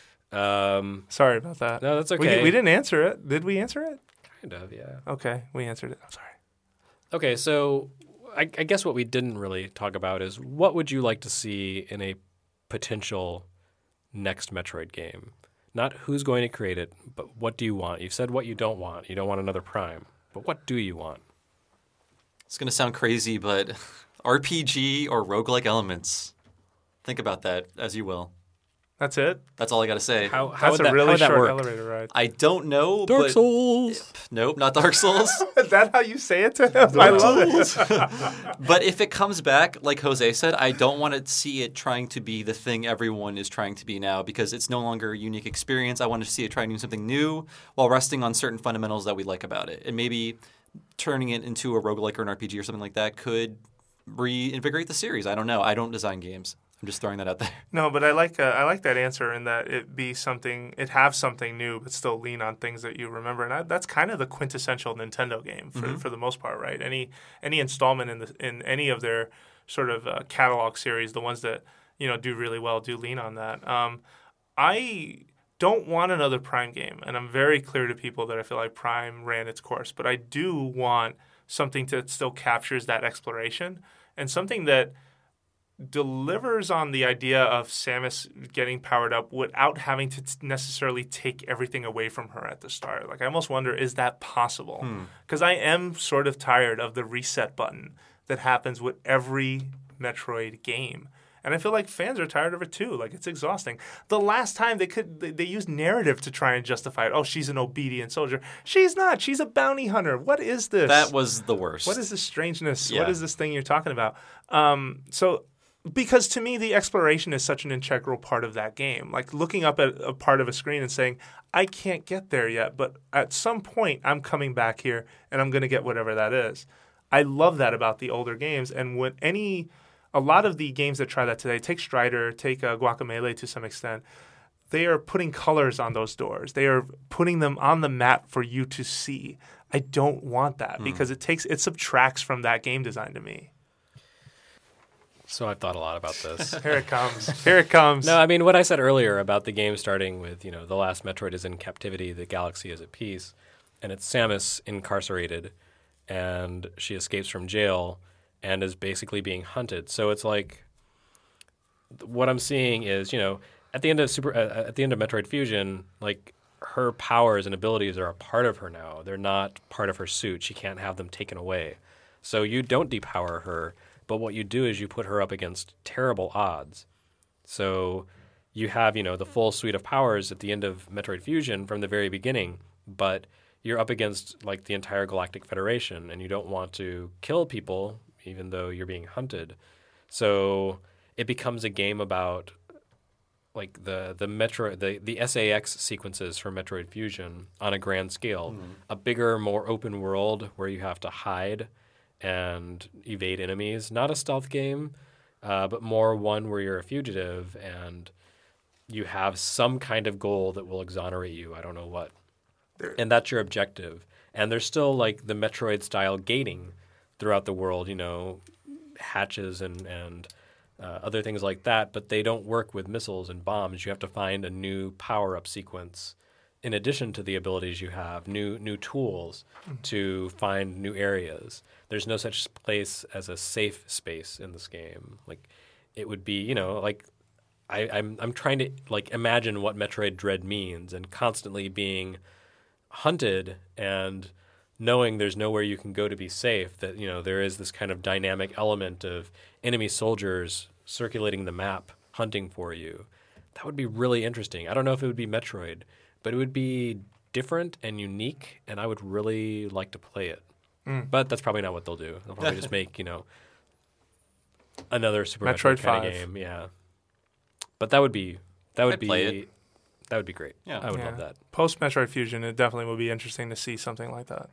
Sorry about that.
No, that's okay.
We didn't answer it. Did we answer it?
Kind of, yeah.
Okay, we answered it. I'm sorry.
Okay, so I guess what we didn't really talk about is what would you like to see in a potential next Metroid game? Not who's going to create it, but what do you want? You've said what you don't want. You don't want another Prime. But what do you want?
It's going to sound crazy, but RPG or roguelike elements. Think about that as you will.
That's it?
That's all I got to say.
How
That's
would
a really
how would that
short
work?
elevator ride.
I don't know.
Dark
but
Souls.
Nope, not Dark Souls.
Is that how you say it to him? I love it.
But if it comes back, like Jose said, I don't want to see it trying to be the thing everyone is trying to be now because it's no longer a unique experience. I want to see it trying to do something new while resting on certain fundamentals that we like about it. And maybe turning it into a roguelike or an RPG or something like that could reinvigorate the series. I don't know. I don't design games. I'm just throwing that out there.
No, but I like that answer in that it have something new, but still lean on things that you remember, and that's kind of the quintessential Nintendo game for the most part, right? Any installment in any of their sort of catalog series, the ones that do really well, do lean on that. I don't want another Prime game, and I'm very clear to people that I feel like Prime ran its course, but I do want something that still captures that exploration and something that delivers on the idea of Samus getting powered up without having to necessarily take everything away from her at the start. Like, I almost wonder, is that possible? Because I am sort of tired of the reset button that happens with every Metroid game. And I feel like fans are tired of it too. Like, it's exhausting. The last time they used narrative to try and justify it. Oh, she's an obedient soldier. She's not. She's a bounty hunter. What is this?
That was the worst.
What is this strangeness?
Yeah.
What is this thing you're talking about? So Because to me, the exploration is such an integral part of that game. Like looking up at a part of a screen and saying, I can't get there yet, but at some point I'm coming back here and I'm going to get whatever that is. I love that about the older games. And a lot of the games that try that today, take Strider, take Guacamelee to some extent, they are putting colors on those doors. They are putting them on the map for you to see. I don't want that because it subtracts from that game design to me.
So I've thought a lot about this.
Here it comes. Here it comes.
No, I mean, what I said earlier about the game starting with, the last Metroid is in captivity, the galaxy is at peace, and it's Samus incarcerated, and she escapes from jail and is basically being hunted. So it's like what I'm seeing is, at the end of Metroid Fusion, like her powers and abilities are a part of her now. They're not part of her suit. She can't have them taken away. So you don't depower her. But what you do is you put her up against terrible odds. So you have, the full suite of powers at the end of Metroid Fusion from the very beginning, but you're up against like the entire Galactic Federation, and you don't want to kill people even though you're being hunted. So it becomes a game about like the SAX sequences for Metroid Fusion on a grand scale, a bigger, more open world where you have to hide and evade enemies. Not a stealth game, but more one where you're a fugitive and you have some kind of goal that will exonerate you. I don't know what. And that's your objective. And there's still like the Metroid-style gating throughout the world, hatches and other things like that, but they don't work with missiles and bombs. You have to find a new power-up sequence in addition to the abilities you have, new tools to find new areas. There's no such place as a safe space in this game. Like it would be, like I'm trying to like imagine what Metroid Dread means, and constantly being hunted and knowing there's nowhere you can go to be safe. That there is this kind of dynamic element of enemy soldiers circulating the map, hunting for you. That would be really interesting. I don't know if it would be Metroid, but it would be different and unique, and I would really like to play it. But that's probably not what they'll do. They'll probably just make, another Super Metroid kind of game. Yeah. But that would be great.
Yeah.
I would love that.
Post Metroid Fusion, it definitely would be interesting to see something like that.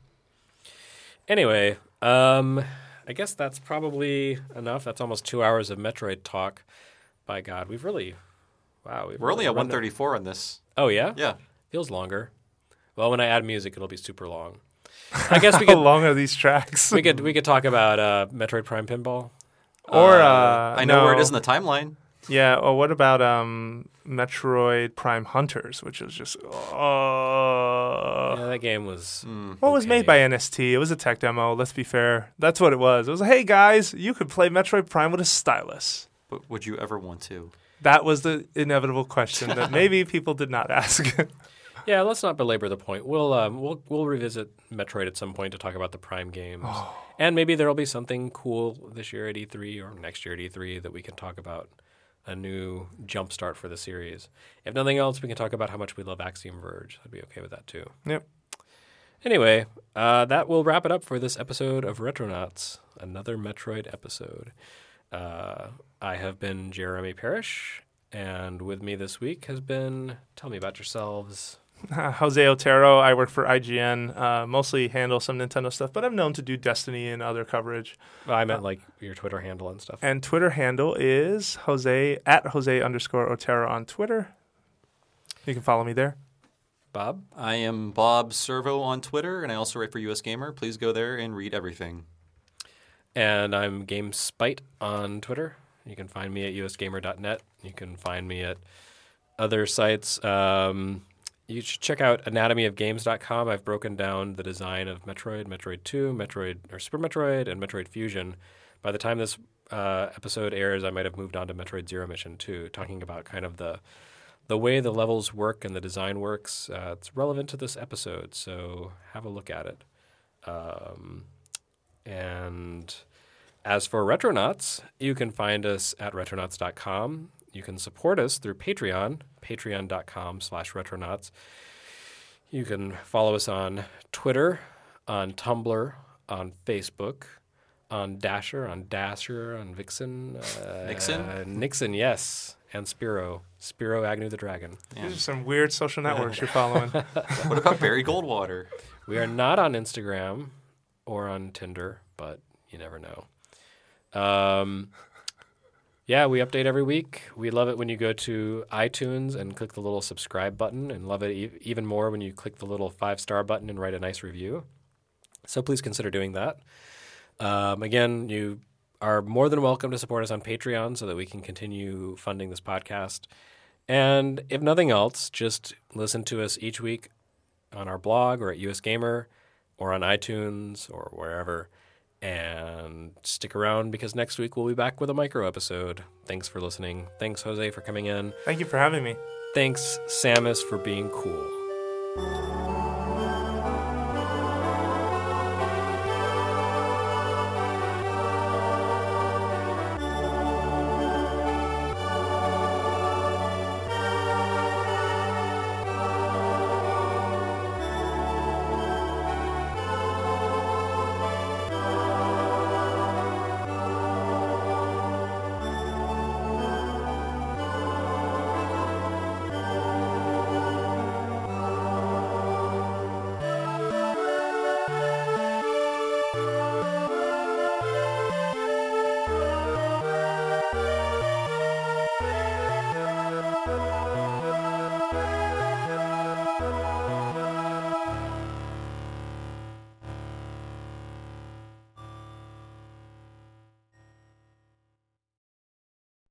Anyway, I guess that's probably enough. That's almost 2 hours of Metroid talk. By God, we're only at
134 on this.
Oh yeah?
Yeah.
Feels longer. Well, when I add music, it'll be super long. I guess we could.
How long are these tracks?
we could talk about Metroid Prime Pinball.
Or
I know where it is in the timeline.
Yeah. Or what about Metroid Prime Hunters, which was just
yeah, that game was.
Well, it was made by NST. It was a tech demo. Let's be fair. That's what it was. It was like, hey guys, you could play Metroid Prime with a stylus.
But would you ever want to?
That was the inevitable question that maybe people did not ask.
Yeah, let's not belabor the point. We'll revisit Metroid at some point to talk about the Prime games, and maybe there'll be something cool this year at E3 or next year at E3 that we can talk about, a new jumpstart for the series. If nothing else, we can talk about how much we love Axiom Verge. I'd be okay with that too.
Yep.
Anyway, that will wrap it up for this episode of Retronauts, another Metroid episode. I have been Jeremy Parrish, and with me this week has been, tell me about yourselves.
Jose Otero. I work for IGN, mostly handle some Nintendo stuff, but I'm known to do Destiny and other coverage.
Well, I meant like your Twitter handle and stuff.
And Twitter handle is @Jose_Otero on Twitter. You can follow me there.
Bob?
I am Bob Servo on Twitter, and I also write for US Gamer. Please go there and read everything.
And I'm GameSpite on Twitter. You can find me at usgamer.net. You can find me at other sites. You should check out anatomyofgames.com. I've broken down the design of Metroid, Metroid 2, Super Metroid, and Metroid Fusion. By the time this episode airs, I might have moved on to Metroid Zero Mission 2, talking about kind of the way the levels work and the design works. It's relevant to this episode, so have a look at it. And as for Retronauts, you can find us at retronauts.com. You can support us through Patreon, patreon.com/retronauts. You can follow us on Twitter, on Tumblr, on Facebook, on Dasher, on Vixen.
Nixon?
Nixon, yes. And Spiro Agnew the Dragon.
Yeah. These are some weird social networks you're following.
What about Barry Goldwater?
We are not on Instagram or on Tinder, but you never know. Yeah, we update every week. We love it when you go to iTunes and click the little subscribe button, and love it even more when you click the little 5-star button and write a nice review. So please consider doing that. Again, you are more than welcome to support us on Patreon so that we can continue funding this podcast. And if nothing else, just listen to us each week on our blog or at US Gamer or on iTunes or wherever. And stick around because next week we'll be back with a micro episode. Thanks for listening. Thanks, Jose, for coming in.
Thank you for having me.
Thanks, Samus, for being cool.